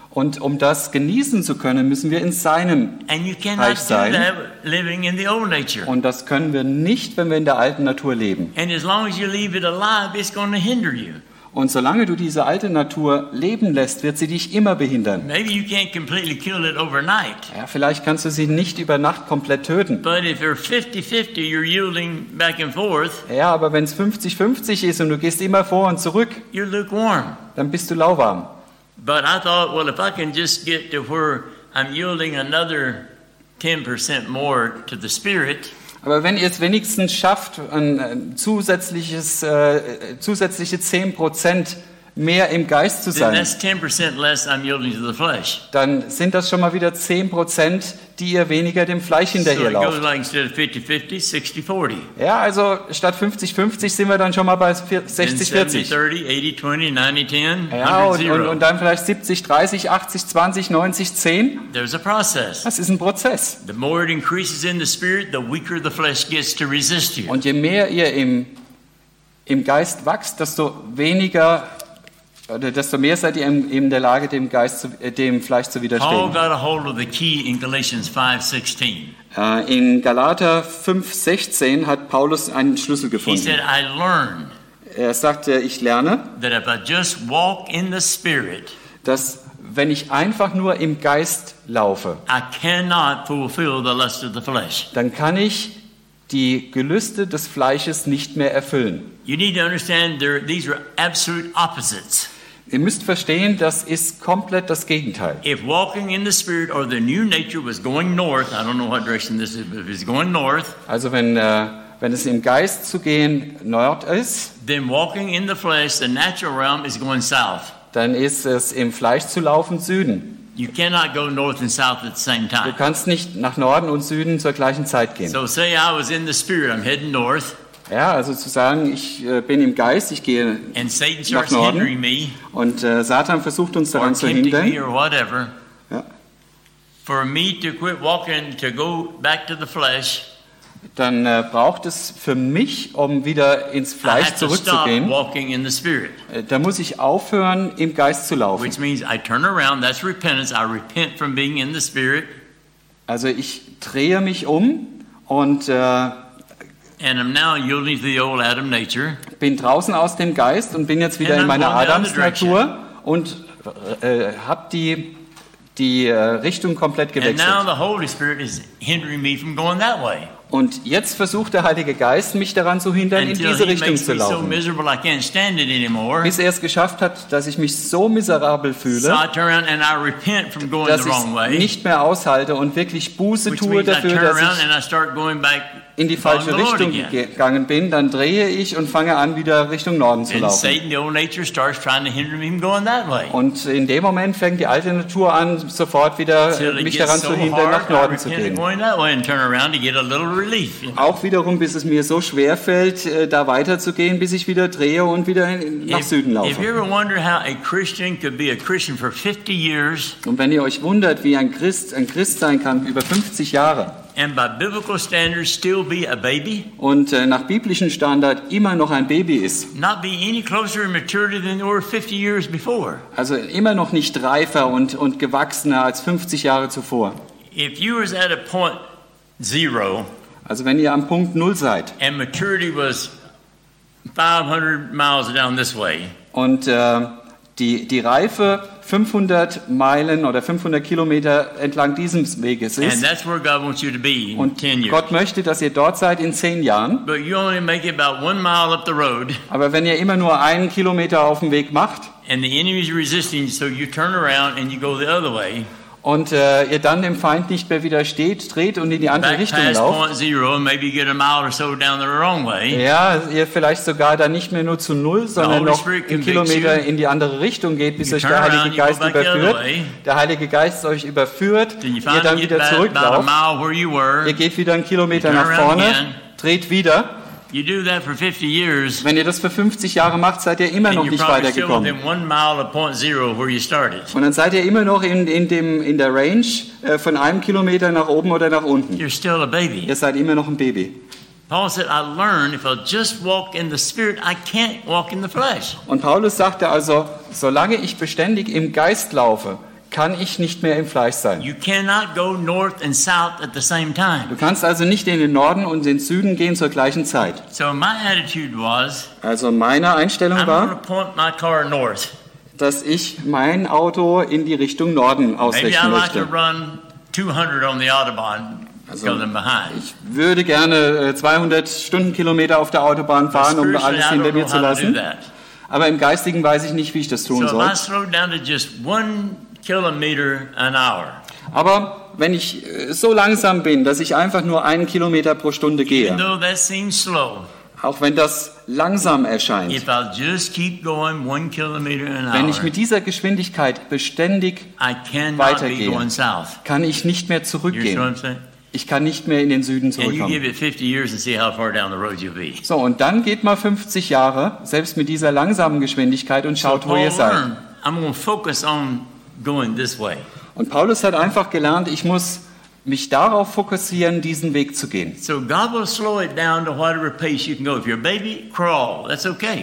Und um das genießen zu können, müssen wir in seinem And you cannot Reich do sein. that living in the old nature. Und das können wir nicht, wenn wir in der alten Natur leben. And as long as you leave it alive, it's going to hinder you. Und solange du diese alte Natur leben lässt, wird sie dich immer behindern. Maybe you can't completely kill it overnight. Ja, vielleicht kannst du sie nicht über Nacht komplett töten. But if you're fifty fifty, you're yielding back and forth, Ja, aber wenn es fünfzig fünfzig ist und du gehst immer vor und zurück, you're lukewarm. dann bist du lauwarm. But I thought, well, if I can just get to where I'm yielding another ten percent more to the Spirit, Aber wenn ihr es wenigstens schafft, ein äh, zusätzliches, äh, zusätzliche zehn Prozent mehr im Geist zu then sein, that's ten percent less I'm yielding to the flesh. dann sind das schon mal wieder zehn Prozent, die ihr weniger dem Fleisch So it goes hinterherlauft. like instead of fifty fifty, sixty forty. Ja, also statt fünfzig fünfzig sind wir dann schon mal bei Then sechzig seventy vierzig. thirty, eighty twenty, ninety ten, Ja, one hundred und, und, zero. und dann vielleicht siebzig dreißig, achtzig zwanzig, neunzig zehn. There's a process. Das ist ein Prozess. The more it increases in the Spirit, the weaker the flesh gets to resist you. Und je mehr ihr im, im Geist wächst, desto weniger, oder desto mehr seid ihr in, in der Lage, dem, Geist zu, äh, dem Fleisch zu Paul widerstehen. got a hold of the key in Galatians five sixteen. Äh, in Galater fünf sechzehn hat Paulus einen Schlüssel He said, gefunden. I learned Er sagte, ich lerne, that if I just walk in the Spirit, dass wenn ich einfach nur im Geist laufe, I cannot fulfill the lust of the flesh. dann kann ich die Gelüste des Fleisches nicht mehr erfüllen. You need to understand there, these are absolute opposites. Ihr müsst verstehen, das ist komplett das Gegenteil. If walking in the Spirit or the new nature was going north, I don't know what direction this is, but if it's going north, Also wenn, äh, wenn es im Geist zu gehen Nord ist, then walking in the flesh, the natural realm, is going south. dann ist es im Fleisch zu laufen Süden. You cannot go north and south at the same Du time. kannst nicht nach Norden und Süden zur gleichen Zeit gehen. So say I was in the Spirit, I'm heading north, Ja, also zu sagen, ich äh, bin im Geist, ich gehe and Satan nach starts Norden hindering me und äh, Satan versucht uns or daran zu tempting me hindern. or whatever. Ja, For me to quit walking, to go back to the flesh, dann äh, braucht es für mich, um wieder ins I Fleisch have to stop zurückzugehen, walking in the Spirit. äh, da muss ich aufhören, im Geist zu laufen. Which means I turn around, that's repentance. I repent from being in the Spirit, Also ich drehe mich um und äh, and I'm now yielding to the old Adam nature. bin draußen aus dem Geist und bin jetzt wieder And in I'm meiner going the other Adamsnatur und äh, habe die, die äh, Richtung komplett And gewechselt. now the Holy Spirit is hindering me from going that way. Und jetzt versucht der Heilige Geist, mich daran zu hindern, in Until diese he Richtung makes zu me so laufen. miserable I can't stand it anymore. Bis er es geschafft hat, dass ich mich so miserabel So fühle, I turn around and I repent from going dass the ich wrong es way. nicht mehr aushalte und wirklich Buße Which tue means I dafür, turn dass around ich and I start going back in die following falsche the Lord Richtung again. gegangen bin. Dann drehe ich und fange an, wieder Richtung Norden zu And laufen. Satan, the old nature, starts trying to hinder me from going that way. Und in dem Moment fängt die alte Natur an, sofort wieder Till it mich gets daran so zu hindern, nach hard, I Norden zu repent of gehen. going that way and turn around to get a little relief. you know. Auch wiederum, bis es mir so schwer fällt, äh, da weiterzugehen, bis ich wieder drehe und wieder in- nach If, Süden if you laufe. ever wonder how a Christian could be a Christian for fifty years Und wenn ihr euch wundert, wie ein Christ ein Christ sein kann, über fünfzig Jahre, and by biblical standards still be a baby, und äh, nach biblischen Standard immer noch ein Baby ist, not be any closer in maturity than they were fifty years before. also immer noch nicht reifer und, und gewachsener als fünfzig Jahre zuvor. If you was at a point zero Also wenn ihr am Punkt Null seid and maturity was five hundred miles down this way, und äh, die, die Reife fünfhundert Meilen oder fünfhundert Kilometer entlang dieses Weges and ist, that's where God wants you to be in und ten years. Gott möchte, dass ihr dort seid in zehn Jahren, But you only make it about one mile up the road, aber wenn ihr immer nur einen Kilometer auf dem Weg macht and the enemy is resisting, so you turn around and you go the other way, und äh, ihr dann dem Feind nicht mehr widersteht, dreht und in die andere back Richtung past lauft, point zero, and maybe get a mile or so down the wrong way. ja, ihr vielleicht sogar dann nicht mehr nur zu Null, sondern Holy noch Spirit einen convicts Kilometer you. in die andere Richtung geht, bis You euch turn der around, Heilige you go Geist back the other überführt. way. Der Heilige Geist euch überführt, Then you ihr finally dann get wieder back about a zurücklauft, mile where you were. ihr geht wieder einen Kilometer You turn nach around vorne, again. dreht wieder. You do that for fifty years, Wenn ihr das für fünfzig Jahre macht, seid ihr immer and noch you're nicht probably still weitergekommen. within one mile of point zero where you started. Und dann seid ihr immer noch in, in, dem, in der Range äh, von einem Kilometer nach oben oder nach unten. You're still a baby. Ihr seid immer noch ein Baby. Paul said, I learned if I just walk in the Spirit, I can't walk in the flesh. Und Paulus sagte also, solange ich beständig im Geist laufe, kann ich nicht mehr im Fleisch sein. You cannot go north and south at the same time. Du kannst also nicht in den Norden und in den Süden gehen zur gleichen Zeit. So my attitude was, Also meine Einstellung I'm going to war, point my car north. dass ich mein Auto in die Richtung Norden Maybe I ausrichten like to möchte. run two hundred on the Autobahn Also, because I'm behind. Ich würde gerne äh, zweihundert Stundenkilometer auf der Autobahn fahren, um Spiritually, alles I hinter don't mir know zu how to do lassen. that. Aber im Geistigen weiß ich nicht, wie ich das So tun if soll. I slow down to just one kilometer an hour, Aber wenn ich äh, so langsam bin, dass ich einfach nur einen Kilometer pro Stunde even gehe, though that seems slow, auch wenn das langsam erscheint, if I'll just keep going one kilometer an wenn ich hour, mit dieser Geschwindigkeit beständig I cannot be weitergehe, going south. kann ich nicht mehr You know what zurückgehen. I'm saying? Ich kann nicht mehr in den Süden And you zurückkommen. give it fifty years and see how far down the road you'll be. So, und dann geht mal fünfzig Jahre, selbst mit dieser langsamen Geschwindigkeit, und So schaut, wo Paul ihr seid. learned, I'm going to focus on going this way. Und Paulus hat einfach gelernt, ich muss mich darauf fokussieren, diesen Weg zu gehen. So God will slow it down to whatever pace you can go. If you're a baby, crawl. That's okay.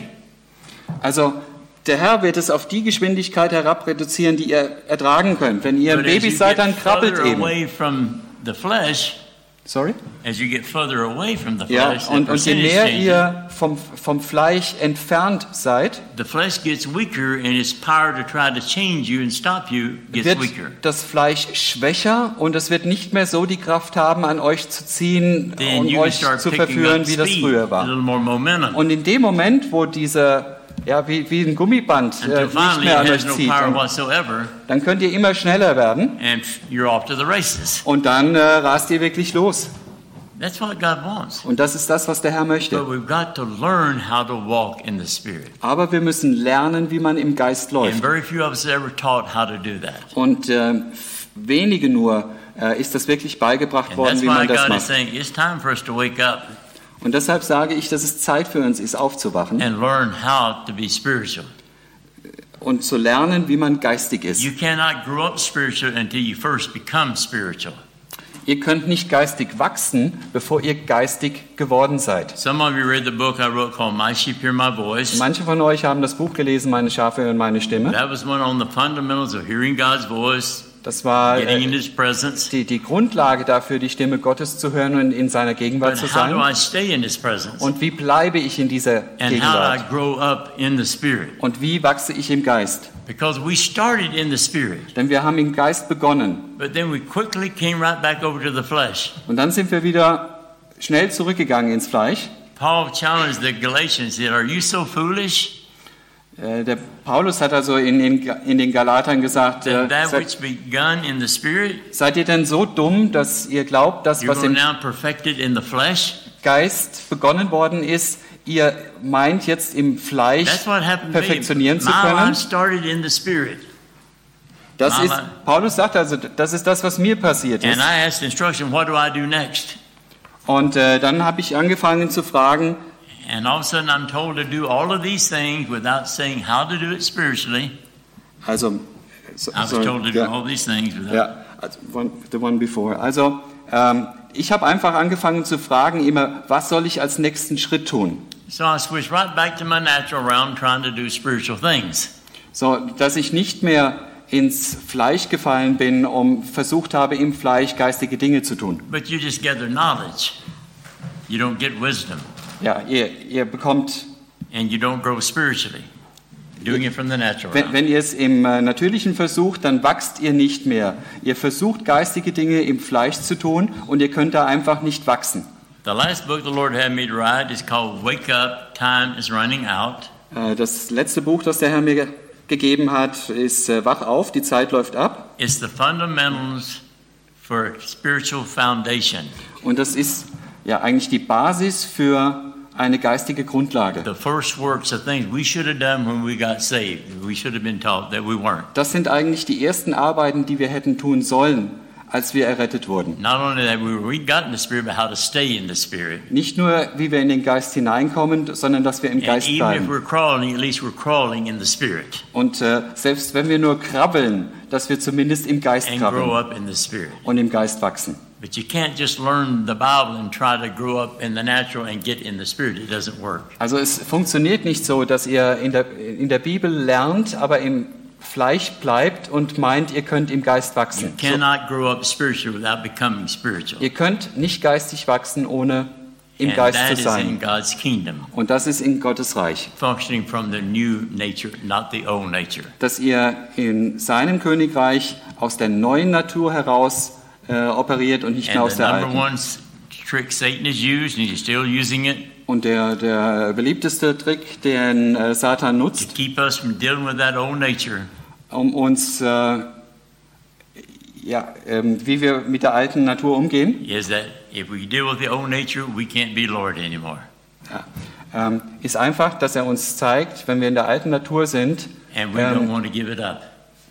Also der Herr wird es auf die Geschwindigkeit herabreduzieren, die ihr ertragen könnt. Wenn ihr ein But as Baby you seid, get dann krabbelt further eben. away from the flesh, Sorry? as you get further away from the Ja, flesh, the und, und je percentage mehr changes. ihr vom, vom Fleisch entfernt seid, The flesh gets weaker, and its power to try to change you and stop you gets wird weaker. das Fleisch schwächer und es wird nicht mehr so die Kraft haben, an euch zu ziehen Then und you can euch start zu picking verführen, up wie das speed, früher a war. little more momentum. Und in dem Moment, wo dieser, ja, wie, wie ein Gummiband äh, Until nicht finally mehr an it euch has no zieht, power und whatsoever, dann könnt ihr immer schneller werden and you're off to the races. und dann äh, rast ihr wirklich los. That's what God wants. Und das ist das, was der Herr möchte. But we've got to learn how to walk in the Spirit. Aber wir müssen lernen, wie man im Geist And läuft. very few of us ever taught how to do that. Und äh, wenige nur äh, ist das wirklich beigebracht And worden, that's wie why man das God is macht. saying it's time for us to wake up Und deshalb sage ich, dass es Zeit für uns ist, aufzuwachen and learn how to be spiritual. und zu lernen, wie man geistig ist. You cannot grow up spiritual until you first become spiritual. Ihr könnt nicht geistig wachsen, bevor ihr geistig geworden seid. Some of you read the book I wrote called My Sheep Hear My Voice. Manche von euch haben das Buch gelesen, Meine Schafe hören meine Stimme. That was one on the fundamentals of hearing God's voice, Das war getting in äh, His presence. die, die Grundlage dafür, die Stimme Gottes zu hören und in seiner Gegenwart But zu how do sein. I stay in His presence? Und wie bleibe ich in dieser And how do I Gegenwart? grow up in the Spirit? Und wie wachse ich im Geist? Because we started in the Spirit, Denn wir haben im Geist begonnen. but then we quickly came right back over to the flesh. Und dann sind wir wieder schnell zurückgegangen ins Fleisch. Paul challenged the Galatians, said, "Are you so foolish Äh, Der Paulus hat also in den, in den Galatern gesagt, äh, that that seid, which begun in the Spirit, seid ihr denn so dumm, dass ihr glaubt, das, you're was going im to now perfect it in the flesh?" Geist begonnen worden ist, ihr meint jetzt im Fleisch That's what happened to me. perfektionieren zu My können? life started in the Spirit, Das ist, Mama. Paulus sagt also, das ist das, was mir passiert and ist. I asked instruction, "What do I do next?" Und äh, dann habe ich angefangen zu fragen, And all of a sudden, I'm told to do all of these things without saying how to do it spiritually. also, so, I was so, told to do ja, all these things without. ja, also, one, the one before. Also, ähm, ich habe einfach angefangen zu fragen immer, was soll ich als nächsten Schritt tun? So I switched right back to my natural realm, trying to do spiritual things. So, dass ich nicht mehr ins Fleisch gefallen bin, um versucht habe, im Fleisch geistige Dinge zu tun. But you just gather knowledge. You don't get wisdom, Ja, ihr, ihr bekommt, and you don't grow spiritually. Doing it from the natural wenn, realm. wenn ihr es im äh, Natürlichen versucht, dann wachst ihr nicht mehr. Ihr versucht geistige Dinge im Fleisch zu tun und ihr könnt da einfach nicht wachsen. The last book the Lord had me to write is called Wake Up, Time is Running Out. Äh, das letzte Buch, das der Herr mir ge gegeben hat, ist äh, Wach auf, die Zeit läuft ab. It's the fundamentals for spiritual foundation. Und das ist ja eigentlich die Basis für eine geistige Grundlage. The first works of things we should have done when we got saved. We should have been taught that we weren't. Das sind eigentlich die ersten Arbeiten, die wir hätten tun sollen, als wir errettet wurden. Not only that, we, we got in the Spirit, but how to stay in the Spirit. Nicht nur, wie wir in den Geist hineinkommen, sondern dass wir im And Geist even if bleiben. we're crawling, at least we're crawling in the Spirit. Und äh, selbst wenn wir nur krabbeln, dass wir zumindest im Geist And grow krabbeln up in the Spirit. und im Geist wachsen. But you can't just learn the Bible and try to grow up in the natural and get in the Spirit. It doesn't work. Also es funktioniert nicht so, dass ihr in der, in der Bibel lernt, aber im Fleisch bleibt und meint, ihr könnt im Geist You wachsen. So, cannot grow up spiritually without becoming spiritual. ihr könnt nicht geistig wachsen, ohne im And Geist that zu is in sein. God's kingdom, Und das ist in Gottes Reich. functioning from the new nature, not the old nature. Dass ihr in seinem Königreich aus der neuen Natur heraus äh, operiert und nicht mehr And aus the der number alten. one s- trick Satan has used, and he's still using it, Und der, der beliebteste Trick, den äh, Satan to nutzt, keep us from dealing with that old nature, um uns, äh, ja, ähm, wie wir mit der alten Natur umgehen, is that if we deal with the old nature, we can't be Lord anymore. ja, ähm, ist einfach, dass er uns zeigt, wenn wir in der alten Natur sind, And we don't ähm, want to give it up.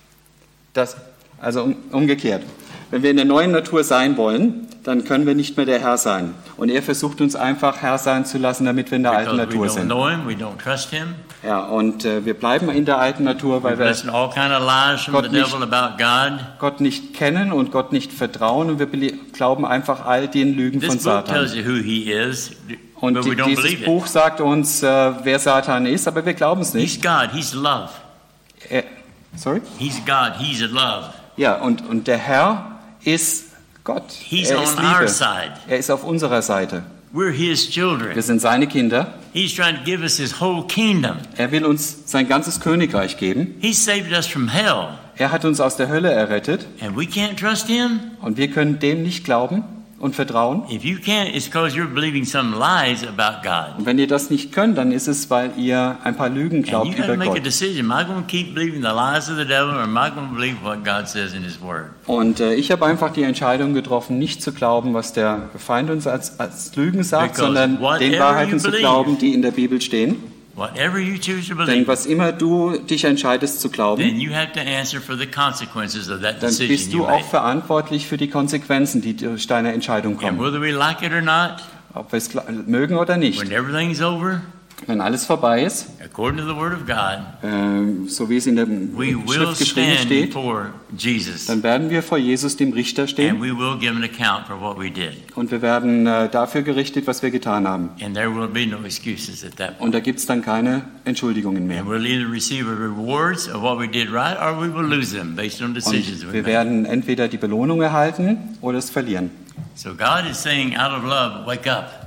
dass, also um, umgekehrt, wenn wir in der neuen Natur sein wollen, dann können wir nicht mehr der Herr sein. Und er versucht uns einfach Herr sein zu lassen, damit wir in der alten Because we Natur don't sind. know him, we don't trust him. Ja, und äh, wir bleiben in der alten Natur, weil We wir listen to all kind of lies from Gott the nicht- devil about God. Gott nicht kennen und Gott nicht vertrauen und wir belie- glauben einfach all den Lügen von This book Satan. tells you who he is, Und but we die, don't dieses believe it. Buch sagt uns, äh, wer Satan ist, aber wir glauben es He's nicht. God, he's love. Er, sorry? He's God, he's a love. Ja, und, und der Herr ist Gott. He's Er ist on our Liebe. side. Er ist auf unserer Seite. We're his children. Wir sind seine Kinder. He's trying to give us his whole kingdom. Er will uns sein ganzes Königreich geben. He saved us from hell. Er hat uns aus der Hölle errettet And we can't trust him? und wir können dem nicht glauben und vertrauen. If you can't, it's because you're believing some lies about God. Und wenn ihr das nicht könnt, dann ist es, weil ihr ein paar Lügen And glaubt you got über to make a Gott. decision. Am I going to keep believing the lies of the devil, or am I going to believe what God says in his word? Und äh, ich habe einfach die Entscheidung getroffen, nicht zu glauben, was der Feind uns als, als Lügen sagt, Because sondern whatever den Wahrheiten you zu believe- glauben, die in der Bibel stehen. Whatever you choose to Denn believe, was immer du dich entscheidest zu then glauben, you have to answer for the consequences of that dann decision bist you du auch make. verantwortlich für die Konsequenzen, die durch deine Entscheidung And kommen. whether we like it or not, Ob wir es gla- mögen oder nicht. when everything's over, Wenn alles vorbei ist, according to the word of God, äh, so wie es in der we will Schrift geschrieben stand steht, before Jesus, dann werden wir vor Jesus, dem Richter, and stehen we will give an account for what we did. und wir werden äh, dafür gerichtet, was wir getan haben. And there will be no excuses at that Und point. da gibt es dann keine Entschuldigungen mehr. And we'll either receive the rewards of what we did right, or we will lose them based on decisions Und we wir made. werden entweder die Belohnung erhalten oder es verlieren. So God is saying, out of love, wake up.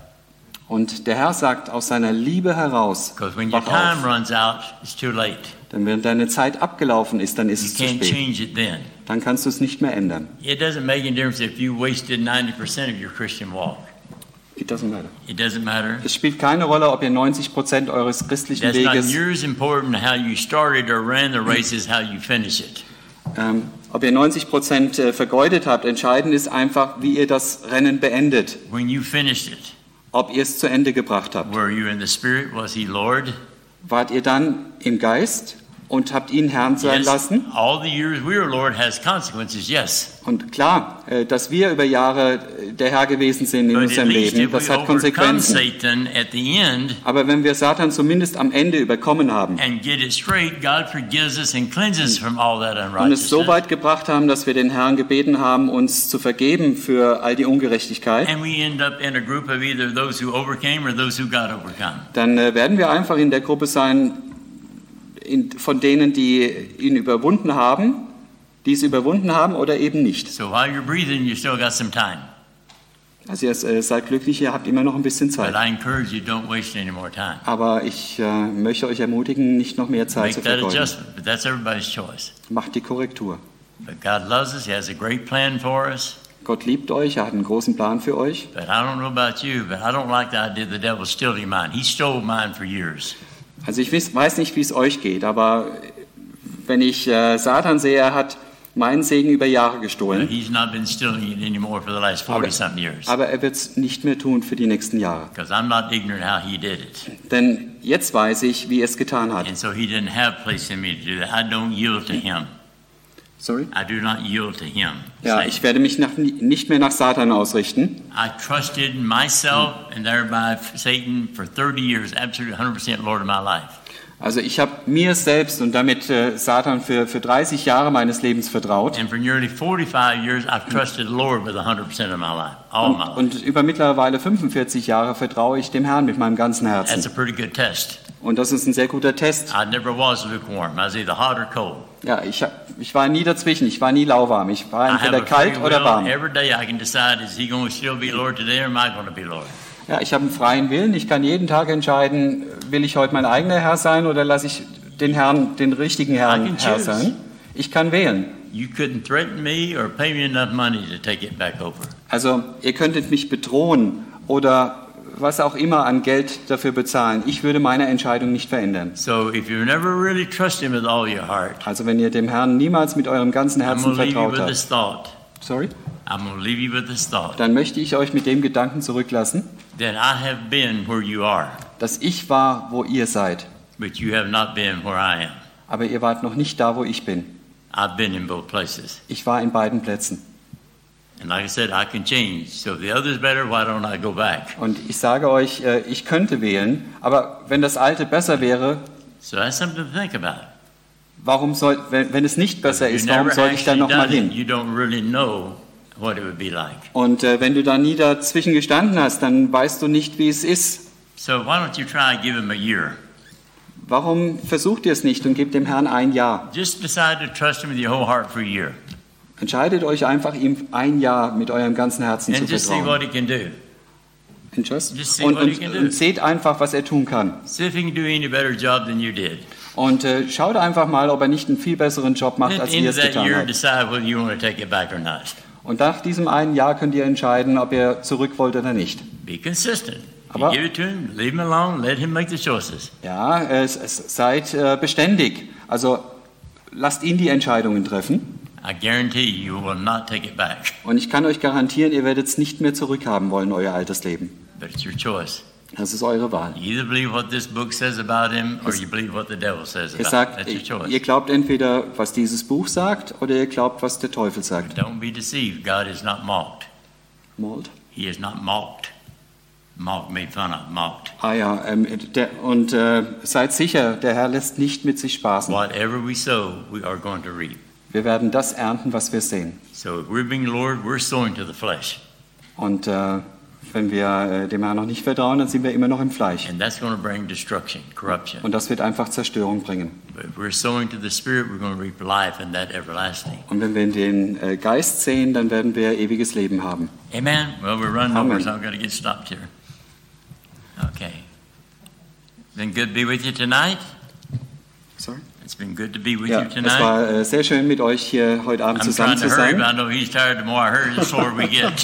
Und der Herr sagt aus seiner Liebe heraus, Because when your wach time auf. runs out, it's too late. Denn wenn deine Zeit abgelaufen ist, dann ist You es zu can't spät. change it then. Dann kannst du es nicht mehr ändern. It doesn't make any difference if you wasted ninety percent of your Christian walk. It doesn't matter. It doesn't matter. Es spielt keine Rolle, ob ihr neunzig Prozent eures christlichen That's not Weges, near as important how you started or ran the race as how you finish it. ähm, ob ihr neunzig Prozent äh, vergeudet habt. Entscheidend ist einfach, wie ihr das Rennen beendet. When you finished it, Ob ihr es zu Ende gebracht habt. were you in the Spirit? Was He Lord? Wart ihr dann im Geist und habt ihn Herrn sein Yes. lassen? All the years we were Lord has consequences, yes. Und klar, äh, dass wir über Jahre äh, der Herr gewesen sind in But at unserem least Leben, if we das hat overcome Konsequenzen. Satan at the end Aber wenn wir Satan zumindest am Ende überkommen haben and get it straight, God forgives us and cleanses us from all that und es so unrighteousness. weit gebracht haben, dass wir den Herrn gebeten haben, uns zu vergeben für all die Ungerechtigkeit, And we end up in a group of either those who overcame or those who got overcome. dann äh, werden wir einfach in der Gruppe sein, in, von denen, die ihn überwunden haben, die es überwunden haben oder eben nicht. So while you're breathing, you still got some time. Also ihr äh, seid glücklich, ihr habt immer noch ein bisschen But Zeit. I encourage you, don't waste any more time. Aber ich äh, möchte euch ermutigen, nicht noch mehr Zeit zu Make that vergeuden. adjustment, but that's everybody's choice. Macht die Korrektur. But God loves us. He has a great plan for us. Gott liebt euch, er hat einen großen Plan für euch. But I don't know about you, but I don't like the idea the devil stealing mine. He stole mine for years. Also ich wiss- weiß nicht, wie es euch geht, aber wenn ich äh, Satan sehe, er hat meinen Segen über Jahre But gestohlen, he's not been stealing it anymore for the last forty something years. aber er wird es nicht mehr tun für die nächsten Jahre. Because I'm not ignorant how he did it. Denn jetzt weiß ich, wie er es getan hat. And so he didn't have place in me to do that. I don't yield to him. Sorry? I do not yield to him. Ja, Satan. ich werde mich nach, nicht mehr nach Satan ausrichten. I trusted myself and thereby Satan for thirty years, absolutely one hundred percent Lord of my life. Also ich habe mir selbst und damit äh, Satan für, für dreißig Jahre meines Lebens vertraut. And for nearly forty-five years, I've trusted the Lord with one hundred percent of my life, all my Und, life. und über mittlerweile fünfundvierzig Jahre vertraue ich dem Herrn mit meinem ganzen That's a Herzen. pretty good test. Und das ist ein sehr guter Test. I never was lukewarm. I was either hot or cold. Ja, ich, hab- ich war nie dazwischen, ich war nie lauwarm. Ich war I have entweder a free kalt oder will. warm. Every day I can decide, is he going to still be Lord today or am I going to be Lord? Ja, ich habe einen freien Willen. Ich kann jeden Tag entscheiden, will ich heute mein eigener Herr sein oder lasse ich den Herrn, den richtigen I Herrn can Herr choose. sein. Ich kann wählen. You couldn't threaten me or pay me enough money to take it back over. Also ihr könntet mich bedrohen oder was auch immer an Geld dafür bezahlen. Ich würde meine Entscheidung nicht verändern. So if you never really trust him with all your heart, Also wenn ihr dem Herrn niemals mit eurem ganzen I'm Herzen going to leave you vertraut with habt, this thought. sorry, I'm going to leave you with this thought. dann möchte ich euch mit dem Gedanken zurücklassen, That I have been where you are, dass ich war, wo ihr seid. but you have not been where I am. Aber ihr wart noch nicht da, wo ich bin. I've been in both places. Ich war in beiden Plätzen. And like I said, I can change. So if the other's better, why don't I go back? Und ich sage euch, äh, ich könnte wählen, aber wenn das Alte besser wäre, So that's something to think about. warum soll, wenn, wenn es nicht besser You ist, warum never soll ich dann actually nochmal done it. hin? You don't really know what it would be like. Und äh, wenn du da nie dazwischen gestanden hast, dann weißt du nicht, wie es ist. So why don't you try and give him a year? Warum versucht ihr es nicht und gebt dem Herrn ein Jahr? Just decide to trust him with your whole heart for a year. Entscheidet euch einfach, ihm ein Jahr mit eurem ganzen Herzen zu And just see vertrauen. what he can do. And just- just see Und, what he und, can do. und seht einfach, was er tun kann. See if he can do any better job than you did. Und äh, schaut einfach mal, ob er nicht einen viel besseren Job macht, At als the ihr end es of that getan year, habt. decide whether you want to take it back or not. Und nach diesem einen Jahr könnt ihr entscheiden, ob ihr zurück wollt oder nicht. Be consistent. You Aber- give it to him, leave him alone, let him make the choices. Ja, es, es, seid äh, beständig. Also lasst ihn die Entscheidungen treffen. I guarantee you will not take it back, Und ich kann euch garantieren, ihr werdet es nicht mehr zurückhaben wollen, euer altes Leben. but it's your choice. Das ist eure Wahl. You either believe what this book says about him or you believe what the devil says Ihr about him. sagt, That's your choice. ihr glaubt entweder, was dieses Buch sagt, oder ihr glaubt, was der Teufel sagt. Don't be deceived. God is not mocked. Mold? He is not mocked. Mocked, made fun of, mocked. Ah ja, ähm, der, und äh, seid sicher, der Herr lässt nicht mit sich spaßen. Whatever we sow, we are going to reap. Wir werden das ernten, was wir sehen. So if we're being Lord, we're sowing to the flesh. Und äh, wenn wir äh, dem Herrn noch nicht vertrauen, dann sind wir immer noch im Fleisch. And that's going to bring destruction, corruption. Und das wird einfach Zerstörung bringen. But if we're sowing to the Spirit, we're going to reap life and that everlasting. Und wenn wir in den äh, Geist sehen, dann werden wir ewiges Leben haben. Amen. Well, we're running Amen. over, so I've got to get stopped here. Okay. Been good to be with you tonight. Sorry? It's been good to be with Ja, you es tonight. war äh, sehr schön, mit euch hier heute Abend I'm zusammen trying zu to hurry, but sein. I know he's tired. The more I hurry, the slower we get.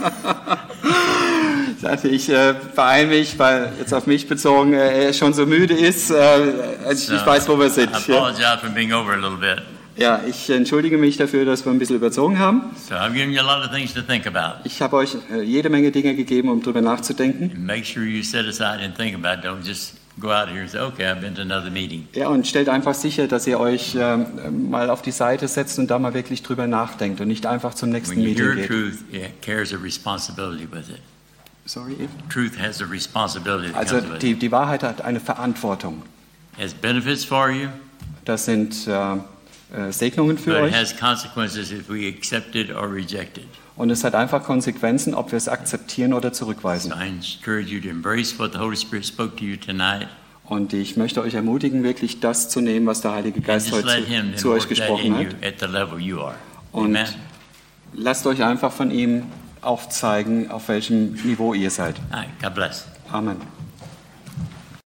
Also ich äh, beeile mich, weil jetzt auf mich bezogen äh, er schon so müde ist. Äh, also ich weiß, wo wir sind. I Ja. apologize for being over a little bit. ja, ich entschuldige mich dafür, dass wir ein bisschen überzogen haben. So I've given you a lot of things to think about. Ich habe euch äh, jede Menge Dinge gegeben, um darüber nachzudenken. And make sure you set aside and think about it. Don't just go out here and say, okay, I've been to another meeting. Ja, und stellt einfach sicher, dass ihr euch ähm, mal auf die Seite setzt und da mal wirklich drüber nachdenkt und nicht einfach zum nächsten When you Meeting hear geht. truth, it carries a responsibility with it. Sorry, Eve? Truth has a responsibility that Also comes with die, it. die Wahrheit hat eine Verantwortung. It has benefits for you, Das sind äh, äh, Segnungen für but it euch has consequences if we accept it or reject it. und es hat einfach Konsequenzen, ob wir es akzeptieren oder zurückweisen. So I encourage you to embrace what the Holy Spirit spoke to you tonight. Und ich möchte euch ermutigen, wirklich das zu nehmen, was der Heilige And Geist just let heute Him zu, then zu euch work that gesprochen in hat. you at the level you are. Und Amen. lasst euch einfach von ihm aufzeigen, auf welchem Niveau ihr seid. All right, God bless. Amen.